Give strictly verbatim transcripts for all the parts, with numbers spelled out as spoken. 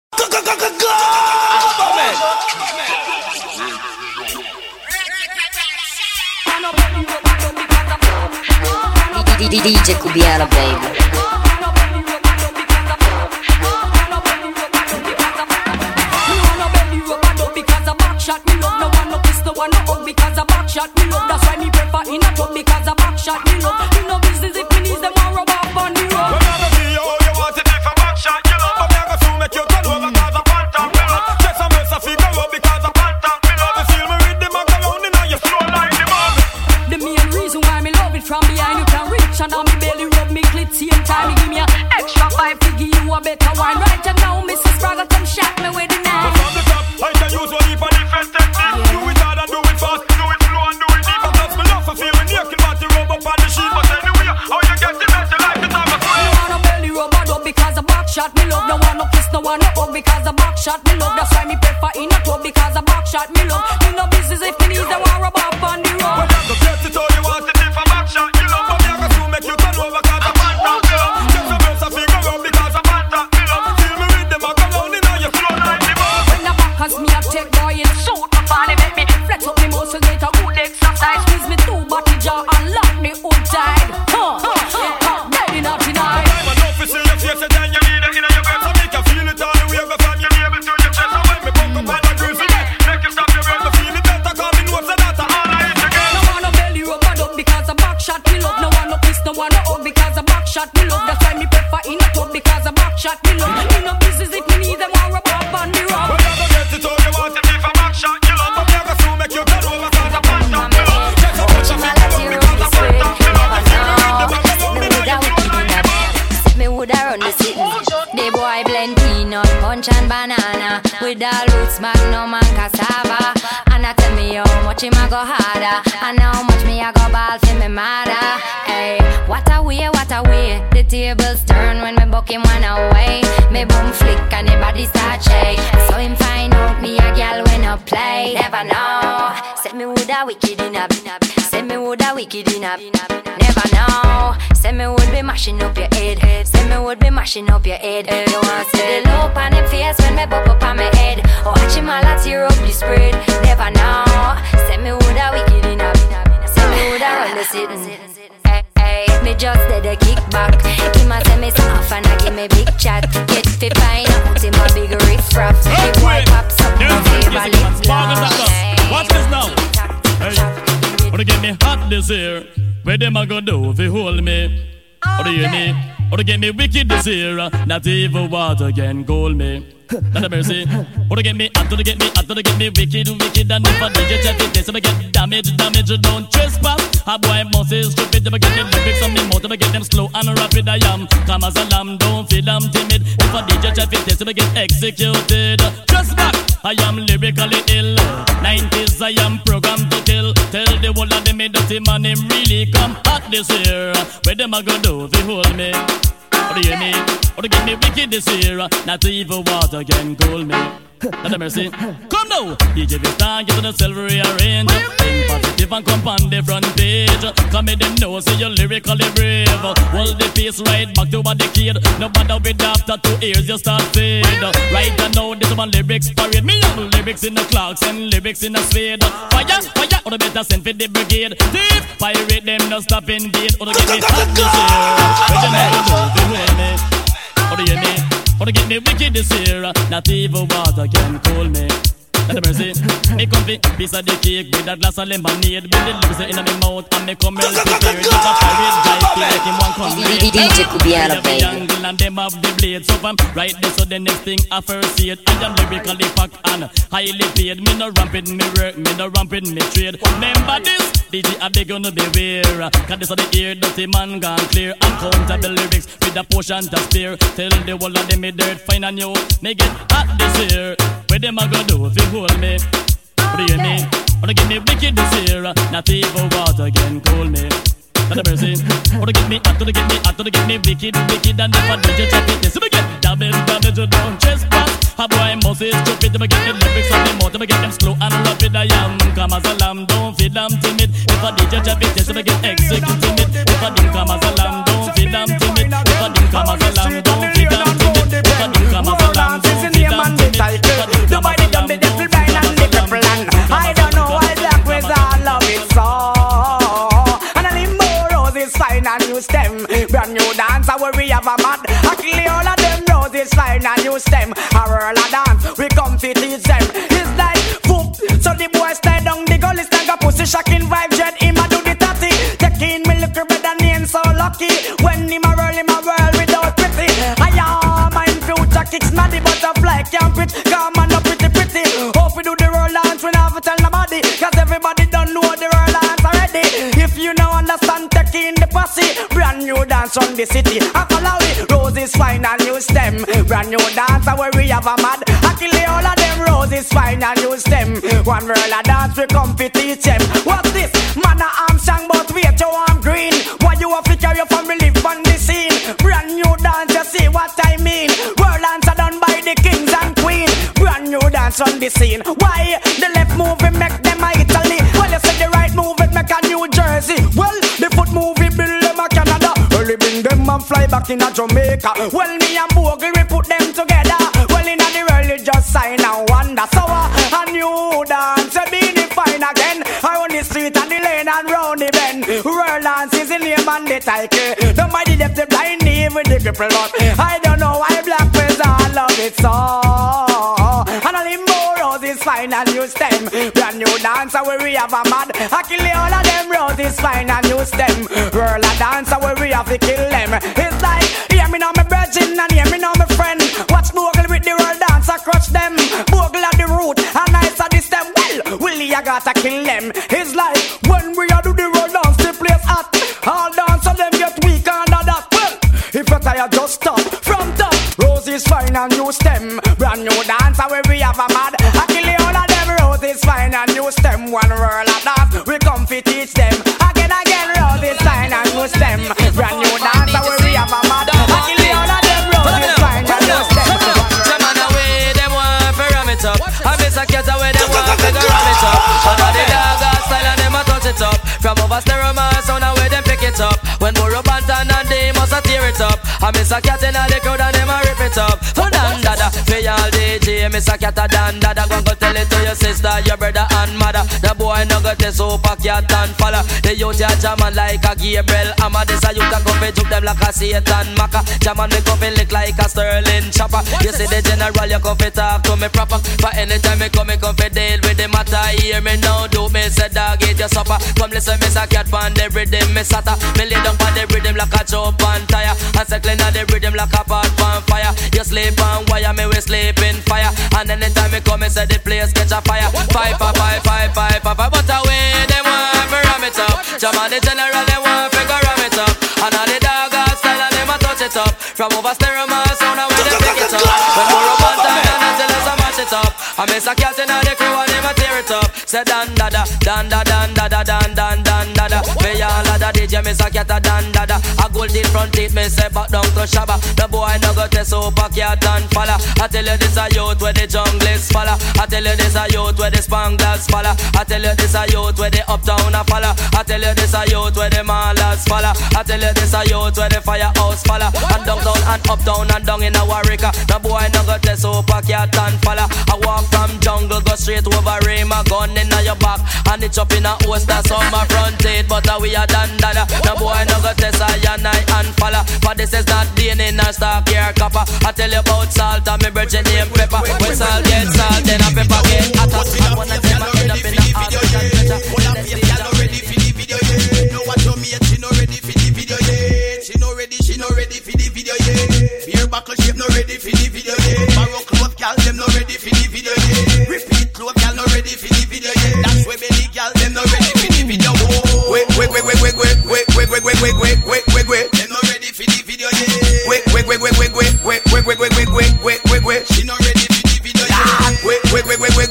D J Cubiano, baby. Shot me love, no one no kiss, no one no hug because a back shot me love. That's why me prefer in a tub because a back shot me love. You know business if me needs them all rub up on the road. When I go see you, you want it if a back shot you love. But me I go soon make you turn over because a phantom me love. Just a mess of figure up because a phantom me love. You feel me with the man around and now you slow like the man. The main reason why me love it from behind you can reach and now me belly rub me clit same time. Me give me a extra five to give you a better wine. Right and now Missus Sprague come shot me with the knife. From the top, I can use one for different techniques. Do it hard and do it fast, do it slow and do it deep. That's me love for feeling naked, but you rub up on the sheet. But anyway, how you get the best you like the time of fire. You wanna belly rub and up because a back shot me love. No one no kiss, no one no hug because a back shot me love. That's why me prefer in a tub because a back shot me love. You know business if me needs them want rub up on the road. When I go get it all you want it if a back shot you love. But me I go soon make you turn over cause a phantom me love. Just a mess of figure up because a phantom me love. Feel me with them I go round and now you flow like the ball. When the back has me a take boy in suit. Body make me flex up me muscle, get a good exercise. Squeeze me two body jaw and lock me hood tight. Huh, huh, huh, ready not tonight. I'm enough to see your face and then you need it in your breath. So make you feel it all the way from your navel to your chest. So when me pump up on the grill, make you stop your breath. Me feel it better, call me notes and that's all I hit again. No one no belly rub and up because a back shot me love. No one no kiss, no one no hug because a back shot me love. That's why me prefer in a tub because a back shot me love. You know business if me need them all rub up on the rub. When I go get it all you want it if a back shot you love. You turn over cause a phantom me love. Just a bunch of people because a phantom me love. Me woulda run the city. The boy blend peanut, punch and banana with the roots, magnum and cassava. And I tell me how much him a go harder, and how much me a go ball for me mother. Hey, what a way, what a way. The tables turn when me buck him one away. Me boom flick and the body start shake. So him find out me a gal when I play. Never know. Say me woulda wicked in a bin. Say me woulda wicked in a bin. Never know. Say me would be mashing up your head. Say me would be mashing up your head. You want to see the look on him face when me bop up on my head. Or watch him all a tear up the spread. Never know. Say me woulda wicked in a bin. Say me woulda run the sitting. Hey, hey, me just did a kickback. Him a say me soft and I give me big chat. Get fi fine out him a big riff raff. The boy pops up my favorite lip gloss. Watch this now. Hey, wanna get me hot this year? Where them a go do if you hold me? Or do you hear me? Or to get me wicked this year? Not even water can cool me. Not a mercy. Or to get me hot, to get me hot, to get me wicked, wicked. And if I D J check it, this I get damage, damage. Don't trespass. A boy must is stupid. If I get the lyrics on me mouth, if I get them slow and rapid, I am calm as a lamb. Don't feel I'm timid. If I D J check it, this I get executed. Just back. I am lyrically ill. Nineties I am programmed to kill. Tell the whole of them me dirty man him really come hot this year. Where them a go do if you hold me? Or do you hear me? Or to get me wicked this year? Not even water can cool me. Not a mercy. Come now, D J Vista, get to the silver rearrange. Think positive and come on the front page. Come me them know, say you're lyrically brave. Hold the face right back to a decade. No matter with after two years you start fade. Right now this one lyrics parade. Me have lyrics in the clocks and lyrics in the spade. Fire, fire, or the better send for the brigade. Thief, pirate them no stop invade. Or to get me hot this year. Where them ever do, they hold me. Or do you hear me? Or to get me wicked this year. Not even water can cool me. Not a mercy. Me come fi piece of the cake with a glass of lemonade. With the lips in my mouth and me come well prepared. Just a pirate guy feel like him one come late. D J Cubiano, baby. Angle and them have the blade. So I'm right there, so the next thing I first see it. I am lyrically packed and highly paid. Me no ramping me work, me no ramping me trade. Remember this, D J I beg you no beware. Cause this are the ear dirty man gone clear. Uncountable lyrics with a portion to spare. Tell the whole of them me dirt fine and you. Me get hot this year. Where them a go do if you hold me? What do you mean? Or to get me wicked this year? Not even water can cool me. Not a mercy. Or to get me hot, to get me hot, to get me wicked, wicked. And if I do just check it, this we get damage, damage, don't trespass. A boy must is stupid. If I get the lyrics on the mouth, if I get them slow and rapid, I am calm as a lamb, don't feel I'm timid. If I did just check it, this I get executed. If I didn't come as a lamb, don't feel I'm timid. If I didn't come as a lamb, don't feel I'm timid. If I didn't come as a lamb, don't feel I'm timid. Roses fine and use them. A whirl a dance, we come to teach them. It's like poop, so the boys stay down the gully, stand up pussy shocking vibe, jet him a do the tatty. Taking me look better name so lucky. When him a whirl him a whirl without pretty. I am my future kicks not the butterfly can't fit. Come on up pretty pretty. Hope we do the roll dance, we never tell nobody. Cause everybody don't know the roll dance already. If you know understand taking the posse, brand new dance on the city. I follow it, Roses fine and use them. Brand new dance where we have a mad. I kill all of them, Roses fine and use them. One roll a dance we come to teach them. What's this? Man a Armstrong but wait your arm green. Why you have to carry your family on the scene? Brand new dance, you see what I mean. World dance are done by the kings and queens. Brand new dance on the scene. Why? The left move it make them a Italy. Well you say the right move it make a New Jersey. Well the foot move it build them a Canada. Early bring them and fly back in a Jamaica. Well me and Bogle we put them together. Well in the world you just sign and wonder. So uh, a new dance will be defined again. Around the street and the lane and round the bend. World dance is the name and the title. Nobody left the blind knee with the cripple but I don't know why black people all love it so. And all the more Roses fine and use them. Brand new dancer where we have a mad. I kill all of them Roses fine and use them. World a dancer where we have to kill them. It's like hear me now my virgin and hear me now my friend. Watch Bogle with the world dancer crush them. Bogle at the root and nice at the stem. Well, Willie I gotta kill them. It's like when we are do the world dance the place hot. All dancer them get weak under that. Well, if you're tired just stop from top. Roses fine and use them. Brand new dancer where we have a mad. I kill all of them Roses fine and use them. One world of dance we come to teach them. Again again Roses fine and use them. Brand new dancer where we have a mad. I kill all of them Roses fine and use them. Some man away them want to ram it up. I miss a cat away them want to ram it up. Under the dog style and them a touch it up. From over stereo man sound away them pick it up. When Moro Bantan and they must a tear it up. I miss a cat in the crowd and them a rip it up. So dan dada, me all D J, miss a cat a dan dada. Go go tell it to your sister, your brother and mother. The boy no got the super cat and follow. The youth ya jaman like a Gabriel Amma. This a youth a come fi juke them like a Satan Maka. Jaman me come fi lick like a Sterling chopper. You see the general, you come fi talk to me proper. For anytime me come, me come fi deal with the matter. Hear me now, do me say dog eat your supper. Come listen, miss a cat pan the rhythm, me sata. Me lay down pan the rhythm like a jump and tire. And cycling on the rhythm like a pot pan fire. You sleep on wire, me we sleep in fire. And anytime me come, me say the place catch a fire. Five, five, five, five, five, five, five. But away, they want to ram it up. Jaman the general, they want to go ram it up. And all the dog style, and them a touch it up. From over stereo, man, sound away, they pick it up. When more up on time, and until us a mash it up. I miss a cat in the crew, and them a tear it up. Say dan dada, dan da dan dada, dan dan dan dada. Me all of the D J, miss a cat a dan dada. A gold teeth, front teeth, me say back down to Shabba. The boy no got a super cat and falla. I tell you this a youth where the junglist falla. I tell you this a youth where the spanglers falla. I tell you this a youth where the uptown a falla. I tell you this a youth where the malas falla. I tell you this a youth where the firehouse falla. And downtown and uptown and down in a Warwick. The boy no got a super cat and falla. I walk from jungle, go straight over Rim, a gun in your back. And it's up in a host, that's on my front teeth. But uh, we are done dada. The boy no got a and I and falla. But this is not D N A nor stock here copper. I tell you about salt and me virgin name pepper. When salt get salt, then a pepper get hotter. And one of them I end up in the African treasure. One of them girl no ready for the video yet. No what you mate, she no ready for the video yet. She no ready, she no ready for the video yet. Beer buckle shape no ready for the video yet. Barrow cloth girl them no ready for the video yet. Repeat cloth girl no ready for the video yet. That's where belly girl them no ready for the video. Wait, wait, wait, wait, wait, wait, wait, wait, wait, wait, wait, wait, wait, wait. Them no ready for the video yet. Wait, wait, wait, wait, wait, wait, wait, wait, wait, wait, wait, wait, wait, wait, wait. She no ready for the video yet. Wait, wait, wait, wait, wait,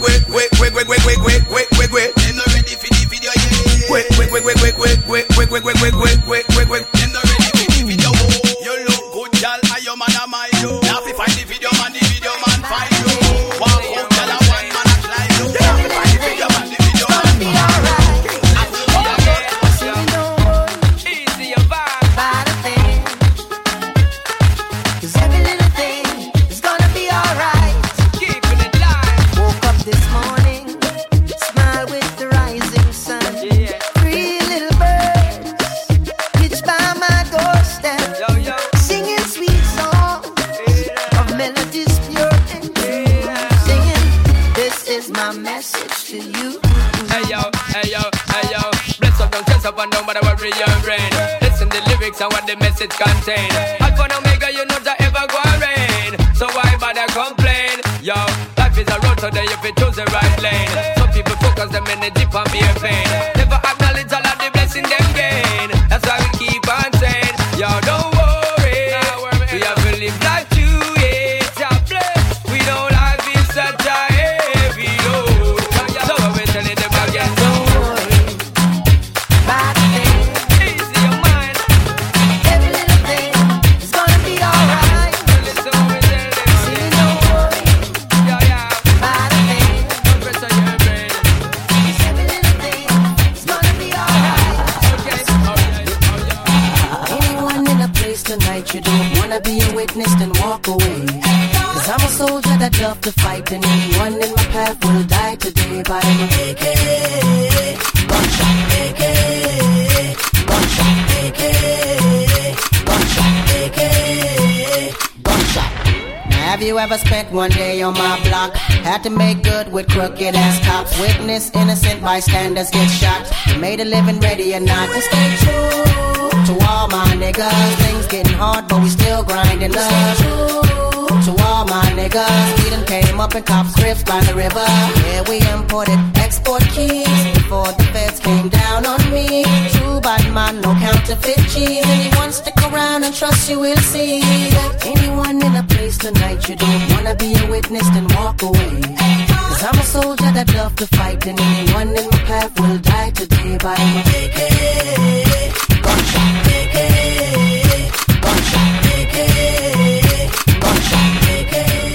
up and down, but I worry your brain. Listen the lyrics and what the message contain. Alpha and Omega, you know that ever go rain. So why bother complain? Yo, life is a road, so that you fi choose the right lane. Some people focus them energy on mere pain. Never acknowledge all of the blessing them gain. That's why we keep on saying, yo, don't worry, we have to live life to it. God bless, we don't life is such a heavy load. So we're telling them again, don't worry about a thing. Easy your mind. Every little thing is gonna be alright. Listen what we tell them. See, don't worry, yeah, yeah, about a thing. Don't pressure your brain. Every little thing is gonna be alright. Okay, alright, alright. Anyone in a place tonight you don't wanna be a witness, then walk away. Cause I'm a soldier that love to fight, and anyone in my path will die today. But I'm a A K, buckshot A K, buckshot A K, buckshot A K, buckshot. Now have you ever spent one day on my block? Had to make good with crooked ass cops. Witness innocent bystanders get shot. You made a living ready or not to stay true to all my niggas. Things getting hard, but we still grinding up. To all my niggas, we done came up in cop scripts by the river. Yeah, we imported export keys before the feds came down on me. True bad man, no counterfeit cheese. Anyone stick around and trust you will see. Anyone in a place tonight you don't wanna be a witness, then walk away. Cause I'm a soldier that love to fight, and anyone in my path will die today. By my A K, buckshot A K, buckshot A K, buckshot A K.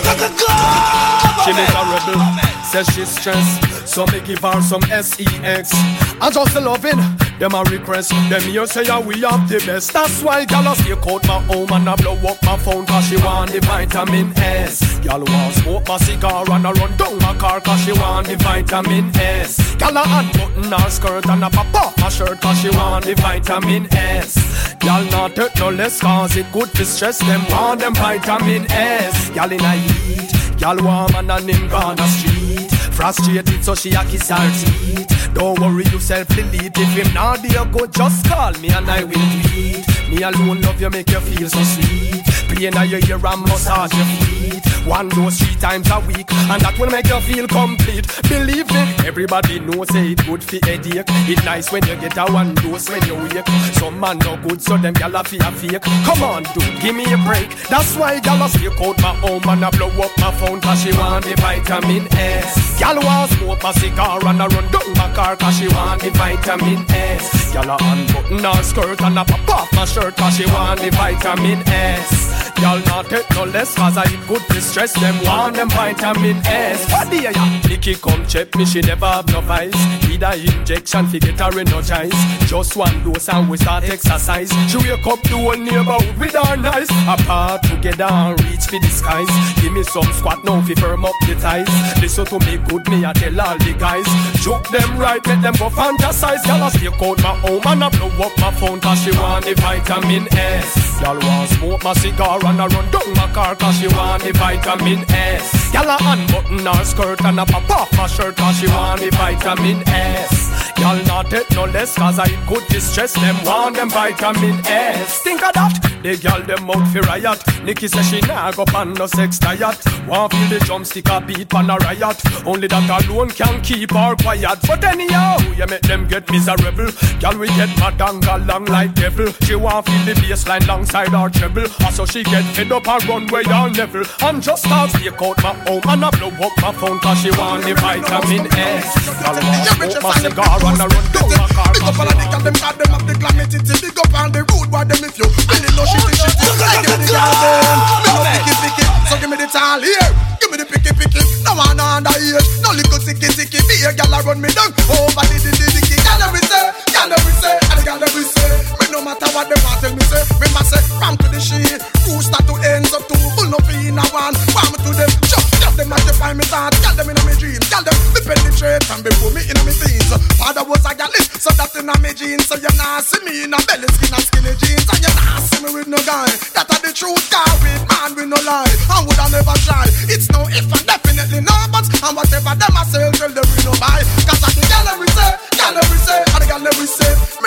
She make a rebel, says she's stressed, so me give her some sex. And just the loving, them a request. Them here say yeah, we have the best. That's why y'all stay out my home and I blow up my phone, cause she want the vitamin S. Y'all want smoke my cigar and I run down my car, cause she want the vitamin S. Y'all a unbutton her skirt and a pop off my shirt, cause she want the vitamin S. Y'all not hurt no less, cause it good to stress. Them want them vitamin S. Y'all in a heat, y'all warm and a name on the street. Frustrated so she a kiss her teeth. Don't worry yourself, delete. If him not there good, just call me and I will tweet. Me alone love you, make you feel so sweet. Play in your ear and massage your feet. One dose three times a week, and that will make you feel complete. Believe me, everybody knows say it good for headache. It's nice when you get a one dose when you wake. Some man no good, so them gyal a feel fake. Come on, dude, give me a break. That's why gyal a stick out my home and I blow up my phone, cause she want the vitamin S. Gyal want smoke my cigar and I run down my car, cause she want the vitamin S. Gyal a unbutton her skirt and I pop off my shirt, cause she want the vitamin S. Y'all not take no less, cause I eat good to stress. Them want them vitamin S. What do you ya? Nikki come check me, she never have no vice. Need a injection fi get her energized. Just one dose and we start exercise. She wake up the whole neighborhood with her nice. Apart together and reach for the skies. Give me some squat now fi firm up the ties. Listen to me good, me I tell all the guys. Joke them right, let them go fantasize. Y'all a stay out my home and I blow up my phone, cause she want the vitamin S. Y'all want smoke my cigar and I run down my car, cause she want the vitamin S. Y'all a unbutton her skirt and a pop off my shirt, cause she want the vitamin S. Y'all not take no less, cause I good distress. Them want them vitamin S. Think of that, the girl them out fi riot. Nikki say she nah go pan no sex diet. Want feel the drumstick a beat pan a riot. Only that alone can keep her quiet. But anyhow, you make them get miserable. Girl we get mad and go long like devil. She want feel the bassline alongside her treble. So she get fed up and run where y'all level. And just start take out my home and I blow up my phone, cause she want the vitamin S. Y'all want smoke my cigar and I run down my car. Big up all of the girl, them got them up the glamity. Big up on the road, why them if you really know shitty shitty. I give me the girl them, me no picky picky. So give me the tall here, give me the picky picky. No one under here, no little sicky sicky. Be a girl a run me down, over the the the the. Girl every say, girl every say, and the girl every say. Me no matter what them want tell me say. Me must say, from to the sheet, rooster to ends up to full no in a one. Warm to them, chop, chop them as they find me thought. Girl them in my dreams, girl them me penetrate and before me in my teens. Father was a gal, so that in my jeans. So you nah see me in a belly skin and skinny jeans, and you nah see me with no guy. That are the truth, car with man we no lie. And would I never try? It's no if and definitely no buts. And whatever them I say, tell them we no buy. Cause I the gal every say, gal every say, and the gal every say.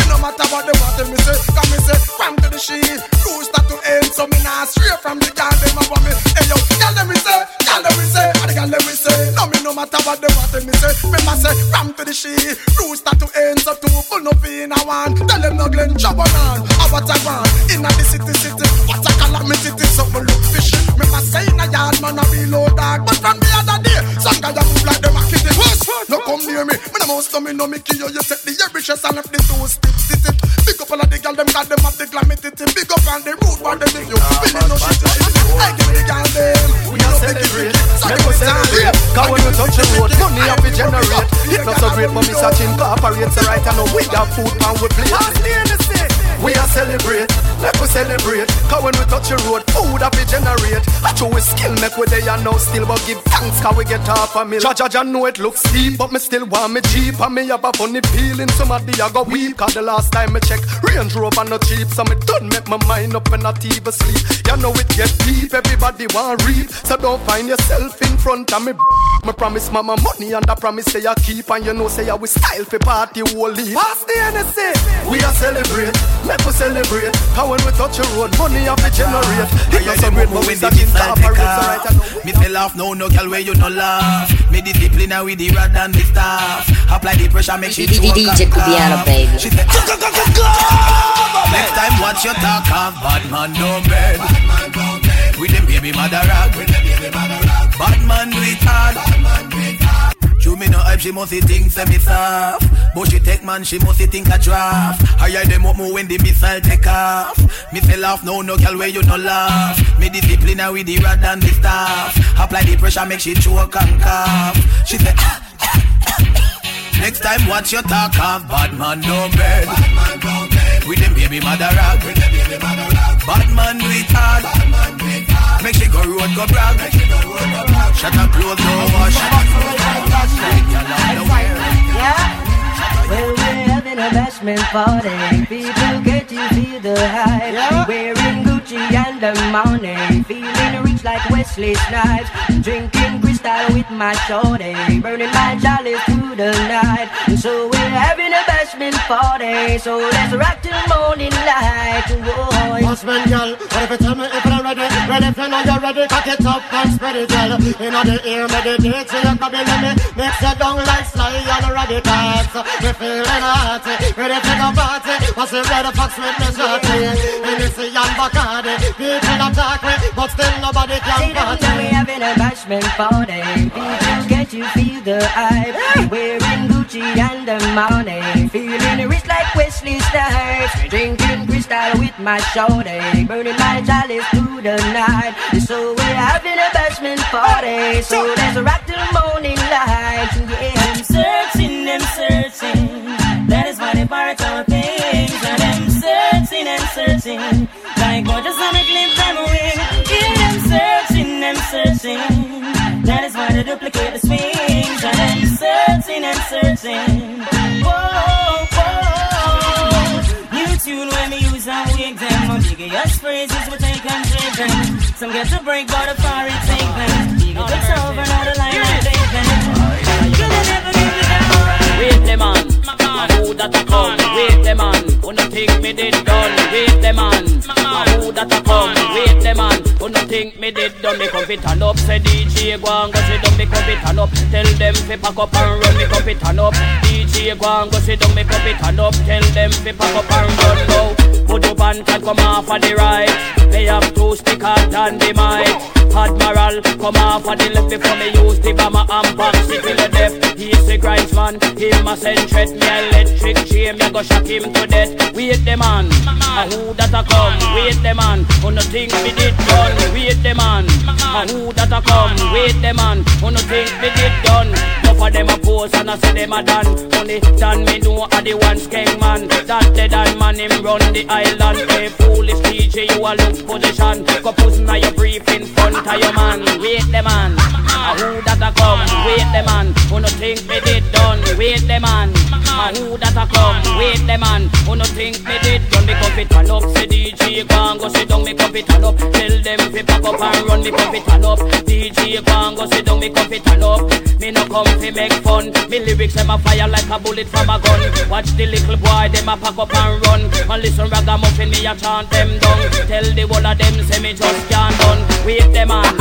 matter what they want me say. Remember say, ram to the she, rooster to ends up to full no in a one. Tell them no Glen trouble on, I what I want. In the city city, what I calamity, something look fishy. Remember say in a yard man a reload dog, but from the other day, some guy a move like them a kitty. No come near me, me no most of me no me kill you. You set the air and left the two step city. Big up all of the girl them got them up the glamity. Big up on the road where they live you. Feeling no shit shit. I give the girl them. We are celebrate, make us celebrate. Cause when you touch the road, money have to generate. It not so great, but me searching corporates right now. We got food and we play. We are celebrate, make us celebrate. Cause when we touch the road, food have to generate. I show we skill, make we they are now still, but give thanks cause we get half a meal. Jah Jah Jah know it looks steep, but me still want me Jeep. And me have a funny feeling, somebody I go weep. Cause the last time me check, Range Rover no cheap. So me done make my mind up and not even sleep. You know it get deep, everybody want reap. So don't find yourself in front of me. Me promise mama money and I promise say I keep. And you know say I will style for party whole leave. Pass the N S A, we are celebrate, make us celebrate. Cause when we touch the road, money have to generate. It not so great, but we start in corporates right now. Me fell off, no, no girl where you no laugh. Me discipline and with the rod and the staff. Apply the pressure, make she choke D J Kubiano, baby. She say, next time watch your talk of bad man no bed. With them baby mother rag. Bad man do it hard. She me no hype, she must think say me soft. But she take man, she must think a draft. Hire them up more when the missile take off. Me fell off, no, no girl where you no laugh. Me discipline her with the rod and the staff. Apply the pressure, make she choke and cough. She say, next time watch your talk of bad man no bed. With them baby mother rag. Bad man do it hard. Make she go road, go brag. Shut up, close, no wash. Yeah. Well, we're having a bashment party. People get to feel the hype. Yeah. Wearing Gucci and the money. Feeling rich like Wesley Snipes. Drinking crystal with my shorty. Burning my chalice through the night. And so we're having a bashment party. So let's rock till morning light. Whoa. Husband, girl, what if you tell me if you're ready? Ready if you know you're ready, cock it up and spread it, girl. You know the ear, meditate, so you can be let me. Mix it down like sly and ready dance. Me feeling hot, ready for the party. What's the red fox with me shorty? Hennessy and Bacardi, people attack me, but still nobody can party. We having a bashment party. People get you feel the hype. Wearing Gucci and the money. Feeling rich like Wesley Snipes. Drinking crystal with my shorty. Burning my chalice through the night. So we're having a bashment party. So let's rock till morning light. Yeah. I'm searching, I'm searching. That is why they pirate our things. And I'm searching and searching. Like gorgeous on a glimpse I'm away. Yeah, I'm searching, I'm searching. That is why they duplicate the swings. And I'm searching and searching. Whoa, whoa. New tune when we use and wig them. Ambiguous phrases we take and trade them. Some get to break but a far it take them. You get over now the line and take them. You will never leave me down. Wait the man, who that a come? Wait the man, who no think me did done? Wait the man, who that a come? Wait the man, who no think me did done? Me come fit and up, say D J go and go sit down. Me come fit and up, tell them fi pack up and run. Me come fit and up, D J go and go sit down. Me come fit and up, tell them fi pack up and run now. Put up and can come off of the right. They have two stickers and the mic. Admiral come off of the left before me use the bomber and box it in the depth. He's the grinds man, him a send threat. Me electric chain, me go shock him to death. Wait the man, a who that a come? Wait the man, who no think me did done? Wait the man, a who that a come? Wait the man, who no think me did done? Enough of them a pose and I say them a done. Only done me know a the one skeng man. That dead and man him run the island. Hey foolish D J, you a look position. Go puss na your brief in front of your man. Wait the man, a who that a come? Wait the man, who no think me did done? Wait the man, a who that a come? Wait the man, who no think me did done? Me come fit and up, say D J go and go sit down. Me come fit and up, tell them fi pack up and run. Me come fit and up, D J go and go sit down. Me come fit and up, me no come fi make fun. Me lyrics them a fire like a bullet from a gun. Watch the little boy them a pack up and run. And listen ragamuffin me a chant them down. Tell the whole of them say me just can't done. Wait the man,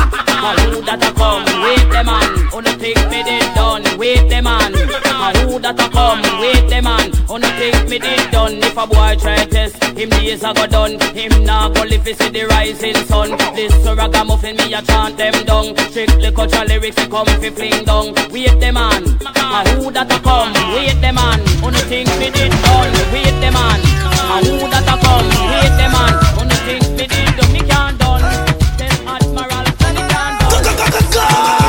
And who that a come? Wait the man. On the think me did done. Wait the man. And who that a come? Wait the man. On the think me did done. If a boy try test, him days a go done. Him nah go live to see the rising sun. This ragamuffin me a chant them down. Strictly culture lyrics he come fi fling down. Wait the man. And who that a come? Wait the man. On the think me did done. Wait the man. And who that a come? Wait the man. On the think me did done. Me can't done. Tell Admiral and he can't done.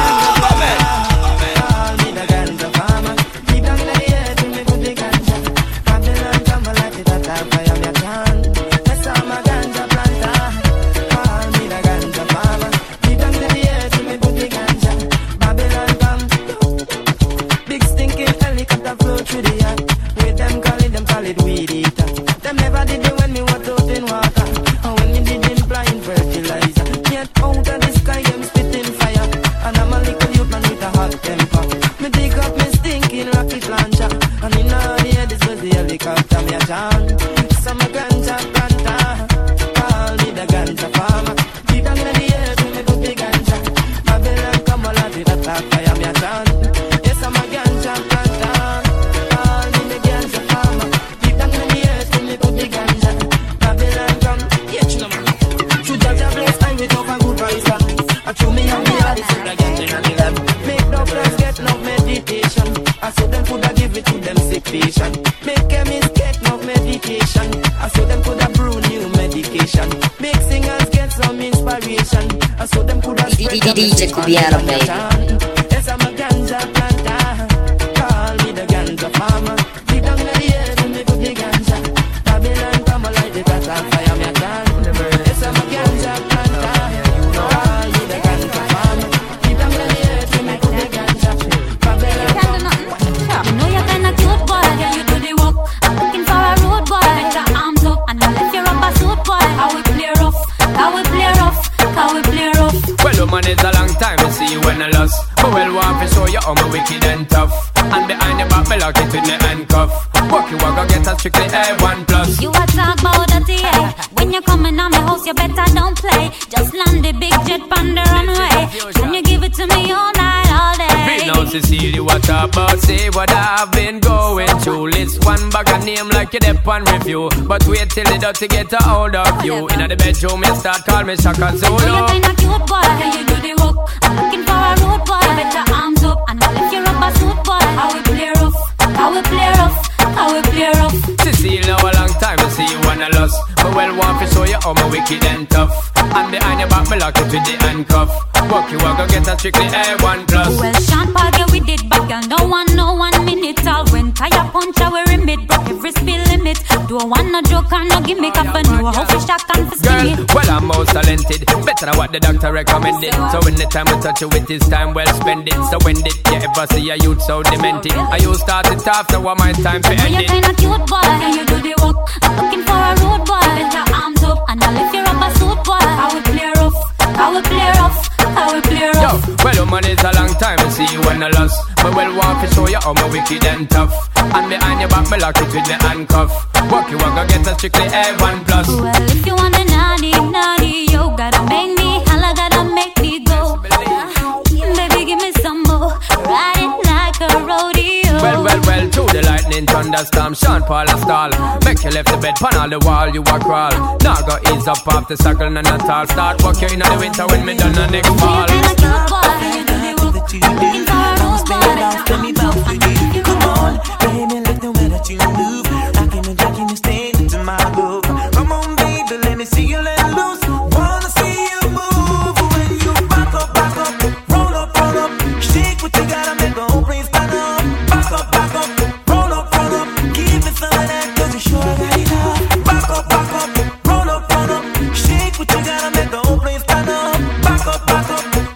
D J Cubiano, baby. Yes, I'm a ganja planter. Call me the ganja farmer. Deep down in the earth, when me put the ganja. Babylon come alive, the cat on fire, me a can. Yes, I'm a ganja planter. Call me the ganja farmer. Deep down in the earth, when me put the ganja. Babylon come alive. You know you're kinda cute, boy. Yeah, you do the work. I'm looking for a road boy. Better arms up, and I'll lift your rubber suit, boy. How we play rough, how we play rough, how we play rough. Well, man, it's a long time to see you when I lost. But well, want to show you how me wicked and tough. And behind the back, me lock it with me handcuff. Walk you walk, go get a strictly A one plus. You a talk about that, yeah. When you coming on my house, you better don't play. Just land the big jet on the runway. Can you give it to me all night, all day? Big now, Cecilia, what about? Say what I've been going through. List one bag of name like you dep on review. But wait till the dirty get a hold of you. In the bedroom, you start call me Shaka Zulu. You're kinda cute, boy. Can you do the work? I'm looking for a road boy. Better arms up, and I'll lift your rubber suit, boy. How we play rough, how we play rough, how we play rough. Cecile, now a long time to see you when I lost. But well, want to show you how me wicked and tough. And behind your back, me lock it with the handcuff. Walk you walk, go get a strictly A one plus. Well, Sean Paul, get with it, but girl, no one, no one minute. All when tire punch, I wear limit, broke every speed limit. Don't want no joke or no gimmick, I know how to shock and to skinny. Girl, well, I'm most talented, better than what the doctor recommended. So when the time we touch you with this time, well spend it. So when did you ever see a youth so demented? Are you started off, so what my time for ending? You're kinda cute, boy, can you do the work? I'm looking for a road boy. Better arms up, and I'll lift your rubber suit, boy. How we play rough, how we play rough, how we play rough. Yo, well, man, it's a long time to see you when I lost. But well, want to show you how me wicked and tough. And behind your back, me lock it with the handcuff. Walk you walk, go get a strictly A one plus. Well, if you want a naughty, naughty, yo, gotta make me holla, gotta make me go. Baby, give me some more, ride it like a rodeo. Well, well, well, through the lightning thunderstorm, Sean Paul a stall. Make you left the bed, pan all the wall, you a crawl. Now go ease up off the circle and a tall. Start walking in the winter when me done a next fall. You're kinda cute, boy, you do the work. Looking for a road boy. Tell me about you. Come on, baby, like the way that you move. Rocking and jacking and staying into my groove. Come on, baby, let me see you let loose. Wanna see you move when you back up, back up, roll up, roll up, shake what you gotta make the whole place stand up. Back up, back up, roll up, roll up, give me some of that 'cause you sure got enough. Back up, back up, roll up, roll up, shake what you gotta make the whole place stand up. Back up, back up,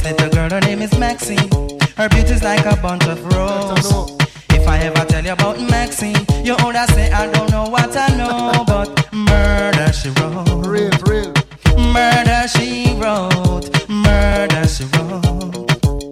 little girl, her name is Maxine. Her beauty's like a bunch of roses. If I ever tell you about Maxine, you older say I don't know what I know, but murder she wrote. Real, real. Murder she wrote. Murder she wrote.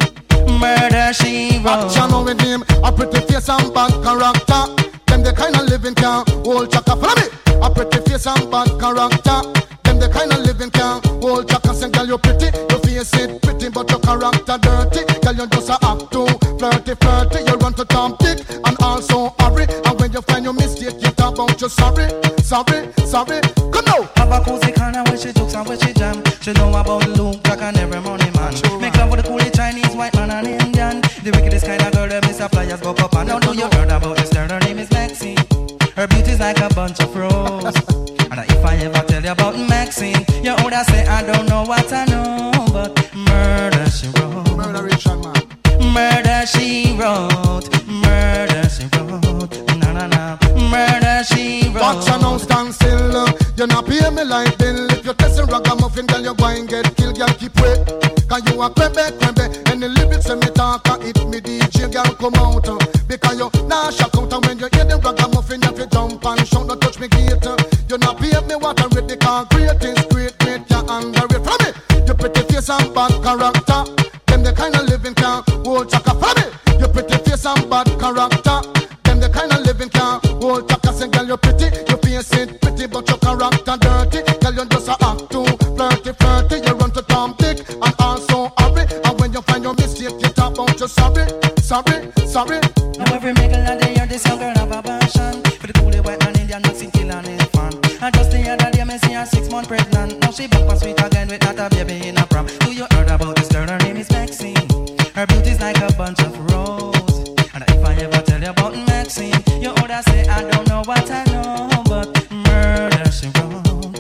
Murder she wrote. Action with him, a pretty face and bad character. Them the kind of living can hold chaka. Follow me. A pretty face and bad character. Them the kind of living can hold chaka. Say girl you pretty, your face it pretty, but your character dirty. Girl you just a act too flirty, flirty. You run to Tom Dick and also hurry. And when you find your mistake, you talk about you sorry, sorry, sorry. Come now. Have a cozy corner where she jokes and where she jam. She know about Luke Jack and every money man. Make love with the coolie Chinese, white man and Indian. The wickedest kind of girl that Mister Flyers go up and down. Know you heard about this girl? Her name is Maxine. Her beauty's like a bunch of roses. And if I ever tell you about Maxine, you older say I don't know what I know, but murder she wrote. Murder Richard man. Murder she wrote. Murder she wrote. Na na na. Murder she wrote. Watch her now stand still. You not pay me like bill. If you're testing ragamuffin, girl, you go and get killed. Girl, keep wait. Cause you a crembe, crembe. And the lyrics when me talk, it me D J, girl, come out. Because you nah shock out. And when you hear the ragamuffin, you have to jump and shout, don't touch me gate. You not pay me what I read. The car great is great, great, you underrate. From me, you pretty face and bad character. Them the kind of living can hold chaka. From me, you pretty face and bad character. Them the kind of living can hold chaka. Say girl, you pretty, you face it pretty, but your character dirty. Girl, you just a act too flirty, flirty. You run to Tom Dick and also hurry. And when you find your mistake, you talk about you sorry, sorry, sorry. Now every middle of the year, this young girl have a passion for the coolie white man Indian, not kill and it's fun. And just the other day, me see her six months pregnant. Now she bump and sweet again with not a baby in a prom. Do you heard about this girl? Her name is Maxine. Her beauty's like a bunch of roses. And if I ever tell you about Maxine, you older say I don't know what I know, but murder she wrote.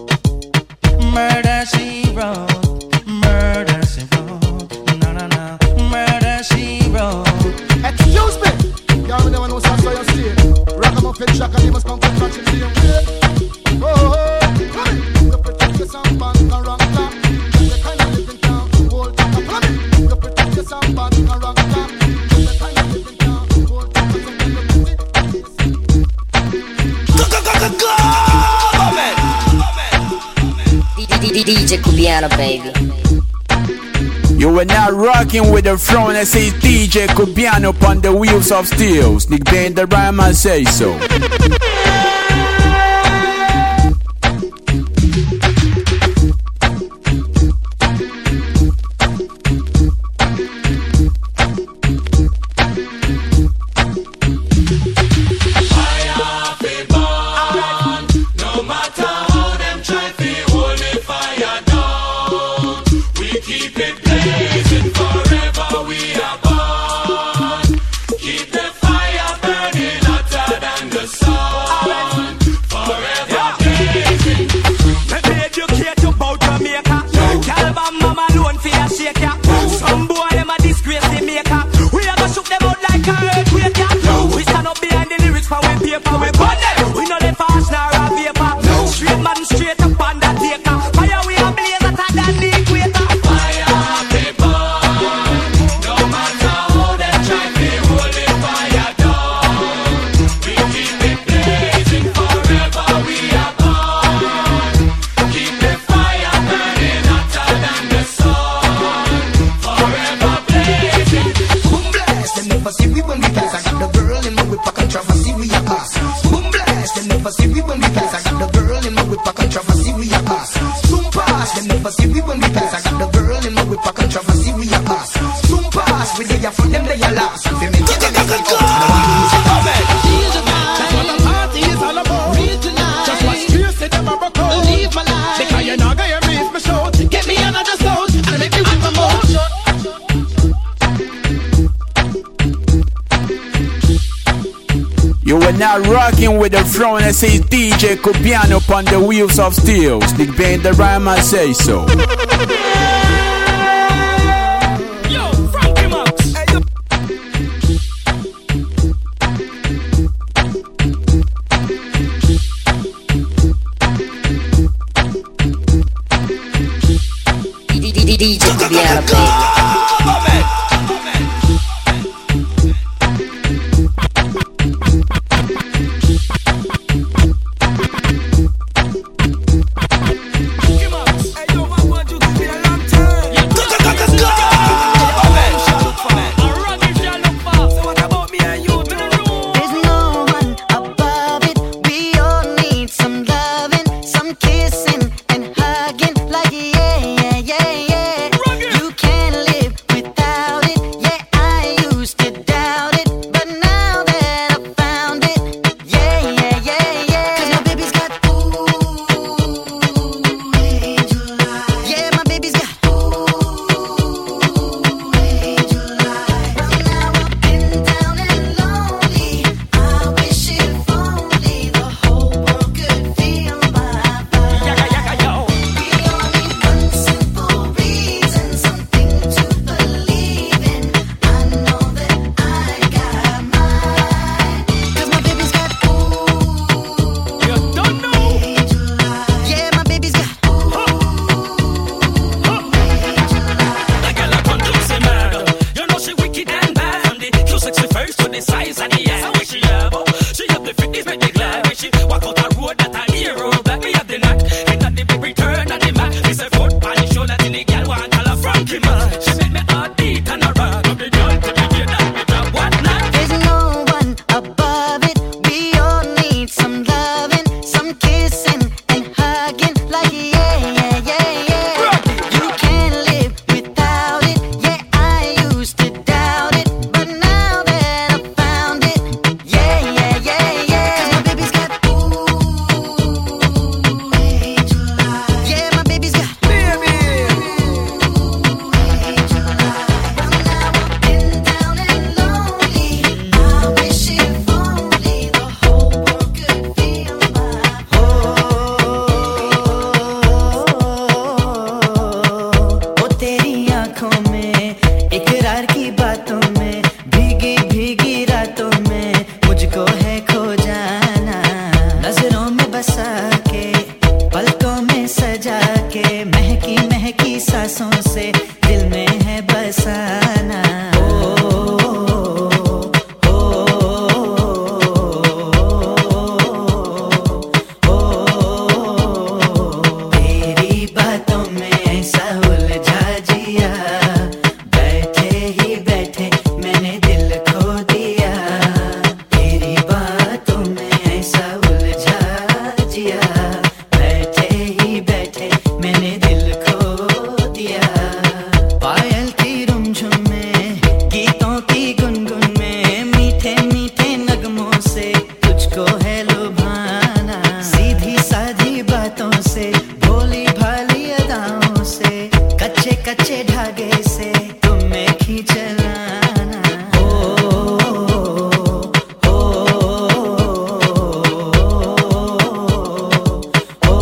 Murder she wrote. Murder she wrote. Na na na. Murder she wrote. Excuse me. Y'all never know some so you see. Ragamuffin shock and you must come to touch him same way. Oh, oh, come in. You pretty face and bad character. The kind of living can hold chaka. Come in. You pretty face and bad character. The kind of living can hold chaka. D J Cubiano, baby. You are now rocking with the throne that says D J Cubiano upon the wheels of steel. Sneak bang the rhyme and say so. Now rocking with the throne that says D J Cubiano upon the wheels of steel. Sneak bang the rhyme and say so. Yo, Frankie Max. Hey, yo. D J Cubiano, baby. ही चलाना ओ, ओ, ओ,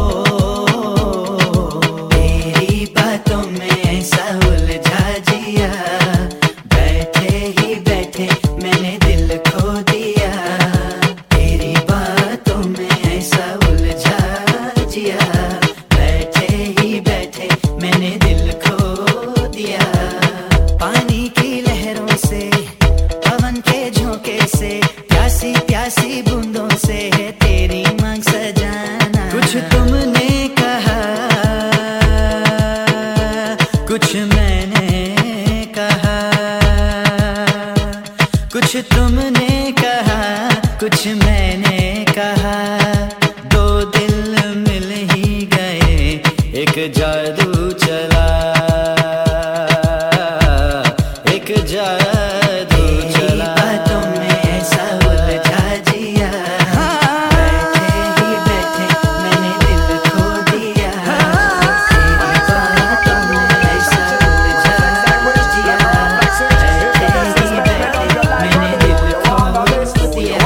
ओ, तेरी बातों में ऐसा उलझा जिया बैठे ही बैठे मैंने दिल खो दिया तेरी बातों में ऐसा उलझा जिया बैठे ही बैठे मैंने दिल खो दिया पानी की लहरों से पवन के झोंके से प्यासी प्यासी बूंदों से है तेरी मांग सजाना कुछ तुमने कहा कुछ मैंने कहा कुछ तुमने कहा कुछ मैंने कहा दो दिल मिल ही गए एक जादू चला एक जादू चला बातों में ऐसा उलझा जिया बैठे ही बैठे मैंने दिल खो दिया तेरी बातों में ऐसा उलझा जिया बैठे ही बैठे मैंने दिल खो दिया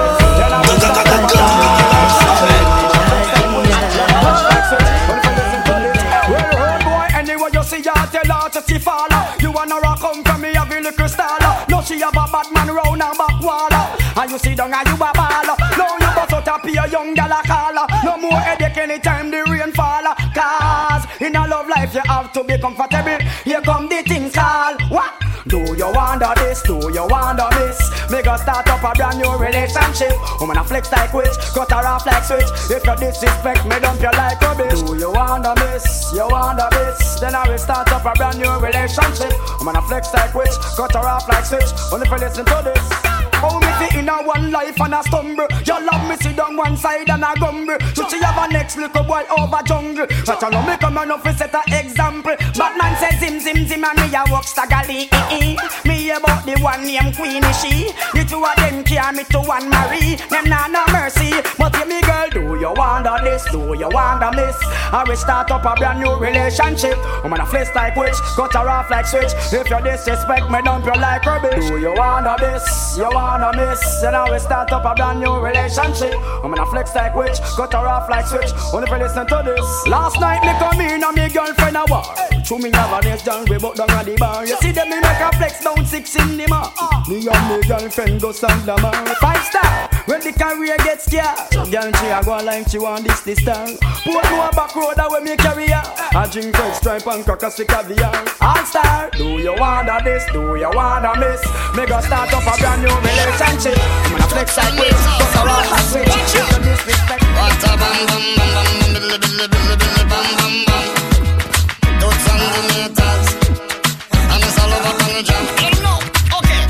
You wanna rock home from me, have a little style. No, she have a bad man round and back wall. And you sit down and you a ball. No, you bust out up your young gal a call. No more headache anytime the rain fall. Cause in a love life you have to be comfortable. Here come the things call. What? Do you wonder this? Do you wonder this? Me go start up a brand new relationship. Woman a flex like witch, cut her off like switch. If you disrespect me, dump you like a bitch. Do you wonder this? You wonder this? Then I will start up a brand new relationship. Woman a flex like witch, cut her off like switch. Only if you listen to this. Oh, me fit in a one life and a stumble. You love me sit down one side and a gumble. So she have a next little boy over jungle. But you know me come on up and set a example. Batman says zim zim zim and me a walk staggerly. Me about the one named Queenie she. The two of them carry me to one Marie. Them nah no mercy. But you me girl, do you wonder this? Do you wonder miss? I will start up a brand new relationship. I'm gonna flex like witch, cut her off like switch. If you disrespect me, dump you like a bitch. Do you wonder this? You wanna miss? Then I will start up a brand new relationship. I'm gonna flex like witch, cut her off like switch. Only if you listen to this. Last night me come in and me girlfriend a war. To me have a dance down, we both down at the bar. You see them me make a flex down six in the mark. Me and me girlfriend go stand the man. Five star, when the career gets scared. Girl she a go like she want this this time. Put no back road that way me carry her. I drink red stripe and cracker stick caviar. All star, do you wonder this? Do you wonder miss? Me go start up a brand new relationship. I'm gonna flex like this, but I want to switch. You disrespect. What a bam bam bam bam bam bam bam bam bam. Don't send the meters. And it's all over on the jam. You know, okay.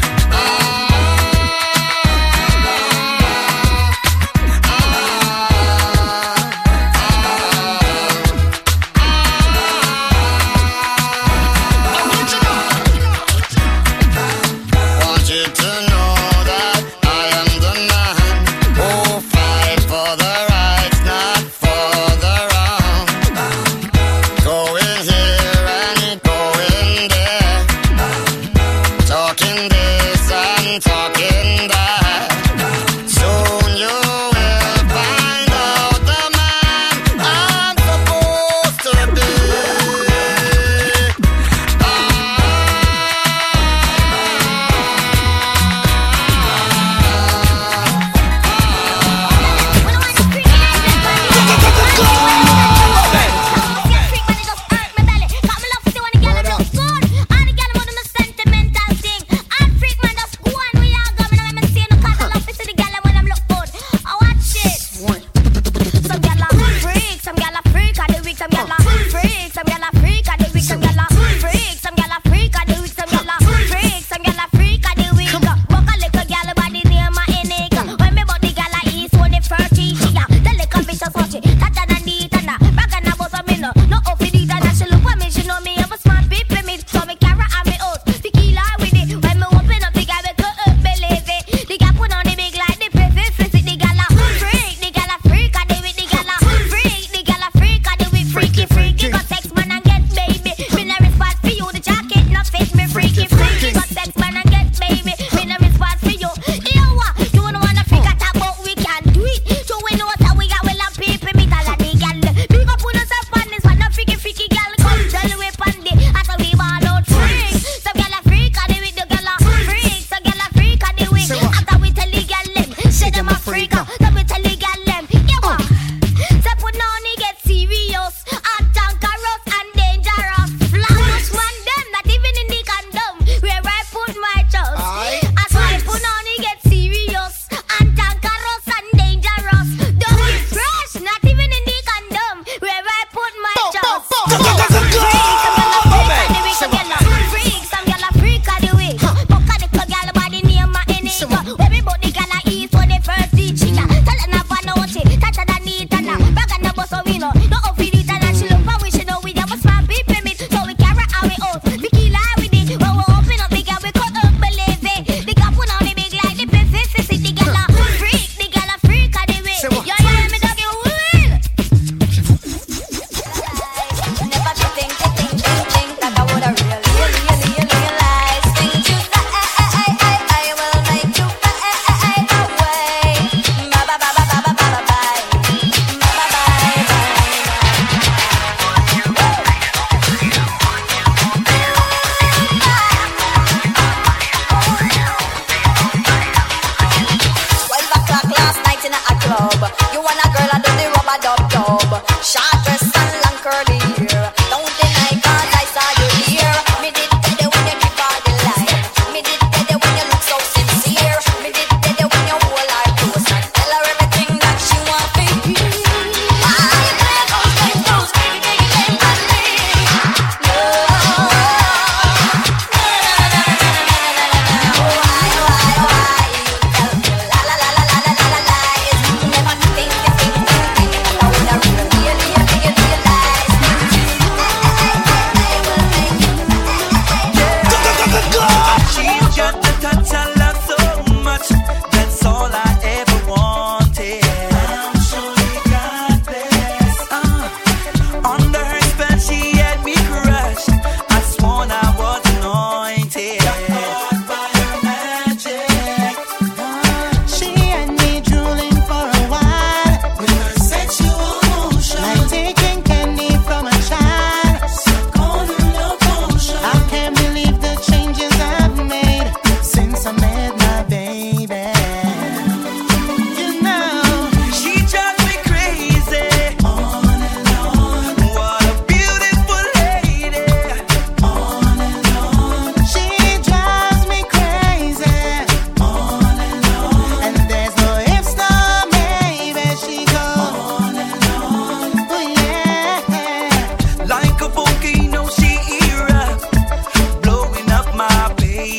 Want you to know that I am the man who fight for the rights, not for the wrong. Going here and going there, talking this and talking that. Soon you will find out the man I'm supposed to be. All the girl want do no sentimental thing. All freak man just go and we are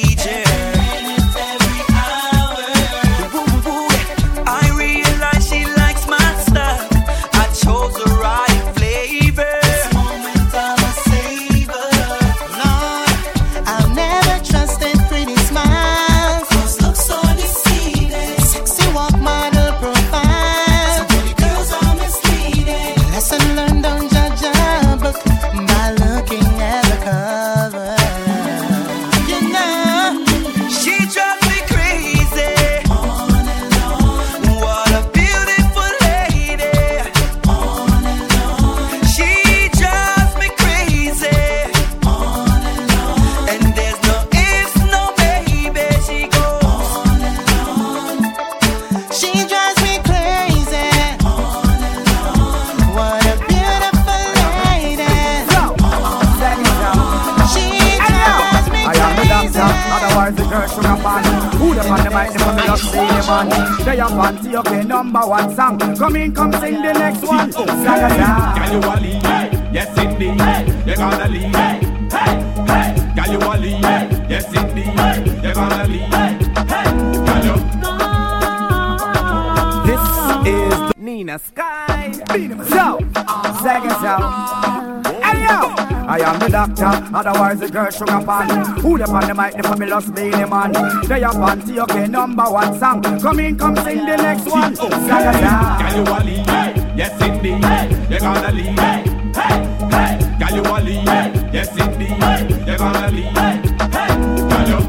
D J. Every hour. I realize she likes my stuff. I chose the right flavor. This moment I'ma savor. Lord, I'll never trust in pretty smiles. Cause looks so deceiving. Sexy walk, model profile. So many girls are misleading. Lesson learned, don't judge a book by looking at the cover. You know, She drives me crazy. On and on. What a beautiful lady. On and on. She drives me crazy. On and on. And there's no ifs, no baby. She goes on and on. she drives me crazy. On and on. What a beautiful lady. She drives me I am the crazy. doctor, otherwise the girl should have fun. Who the man, the mic, the family, not see the man. They are fancy, okay, number one song. Come in, come sing the next one. Saga Can you a lead? Yes indeed, you're gonna lead. Hey, hey, can you a lead? Yes indeed, you're gonna lead. Hey, can you? This is the Nina Sky. So, Saga sound. Hey yo, I am the doctor, otherwise the girl sugar pan. Who the man, the mic, the family, lost be the man. They are fancy, okay, number one song. Come in, come sing the next one. Saga sound. Can you a lead? Yes indeed, you're gonna lead. Hey, hey, can you a lead? Yes indeed, you're gonna lead. Hey, can you?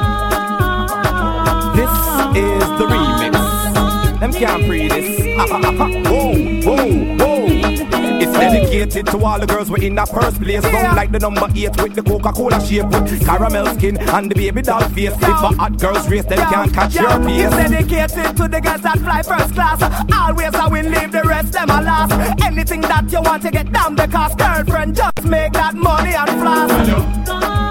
This is the remix. Them can't free this. Whoa, whoa, whoa. It's dedicated to all the girls we're in the first place. Sound like the number eight with the Coca-Cola shape, with caramel skin and the baby doll face. If a hot girls race, they can't catch your pace. It's dedicated to the girls that fly first class. Always I win, leave the rest them a last. Anything that you want to get down the cost, girlfriend, just make that money and flash.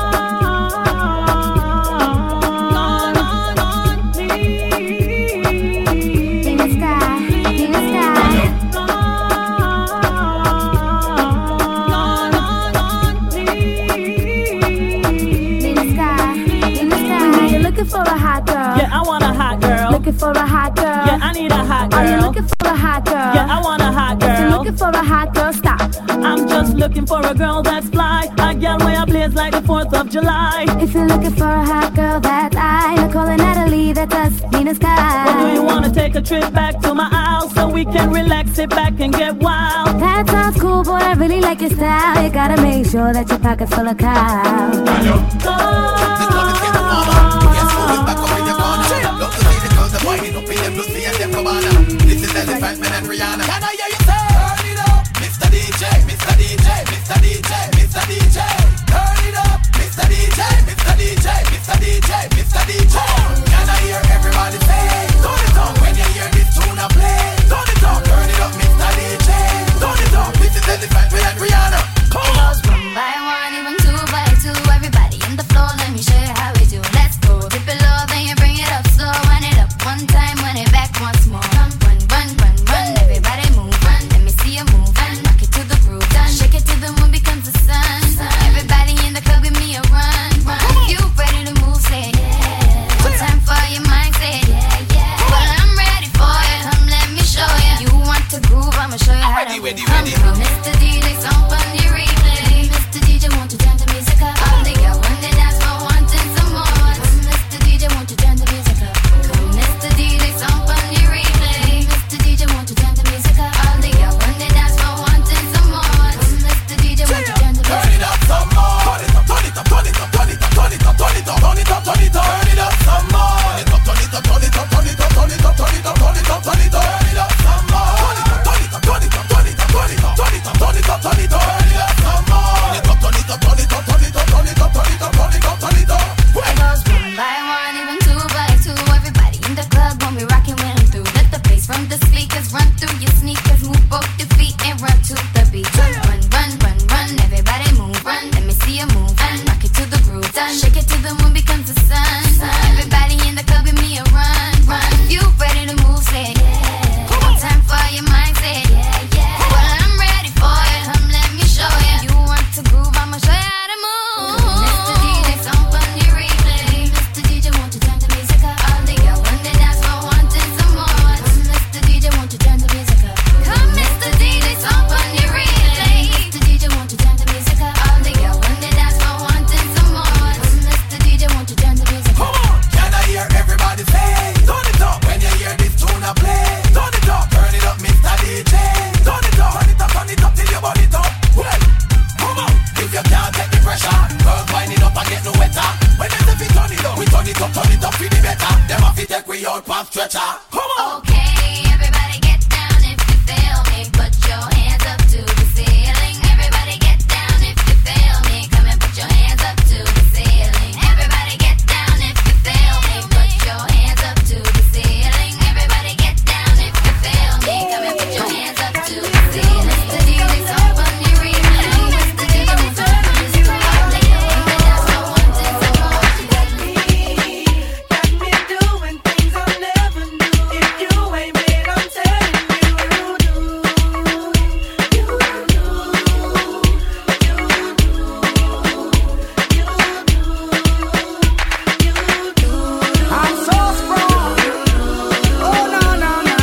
For a hot girl. Yeah, I want a hot girl. Looking for a hot girl. Yeah, I need a hot girl. Are you looking for a hot girl? Yeah, I want a hot girl. If you're looking for a hot girl, stop. I'm just looking for a girl that's fly. A girl where I blaze like the fourth of July. If you're looking for a hot girl, that's I. Nicole and Natalie, that's us, Nina Sky. Well, do you wanna take a trip back to my house so we can relax, sit back and get wild? That sounds cool, boy, I really like your style. You gotta make sure that your pocket's full of cow. This is Elephant Man and Rihanna. Can I hear you say? Turn it up, Mister D J, Mister D J, Mister D J, Mister D J. Turn it up, Mister D J, Mister D J, Mister D J, Mister D J. Can I hear everybody say? Turn it up when you hear this tune I play. Turn it up, turn it up, Mister D J. Turn it up, this is Elephant Man and Rihanna. It goes one by one, even two by two. Everybody in the floor, let me show you how have to take we out past stretcher. Come on. Okay, everybody get down if you feel me. Put your hands up to the ceiling. Everybody get down if you feel me. Come and put your hands up to the ceiling. Everybody get down if you feel me. Put your hands up to the ceiling. Everybody get down if you feel me. Come and put your hands up to the ceiling. The D J's open your evening. The D J's open your evening. And that's what I wanted some more. Got me doing things I never knew. If you ain't been, I'm telling you, you do. You do. You do. I'm so strong. Oh no no no.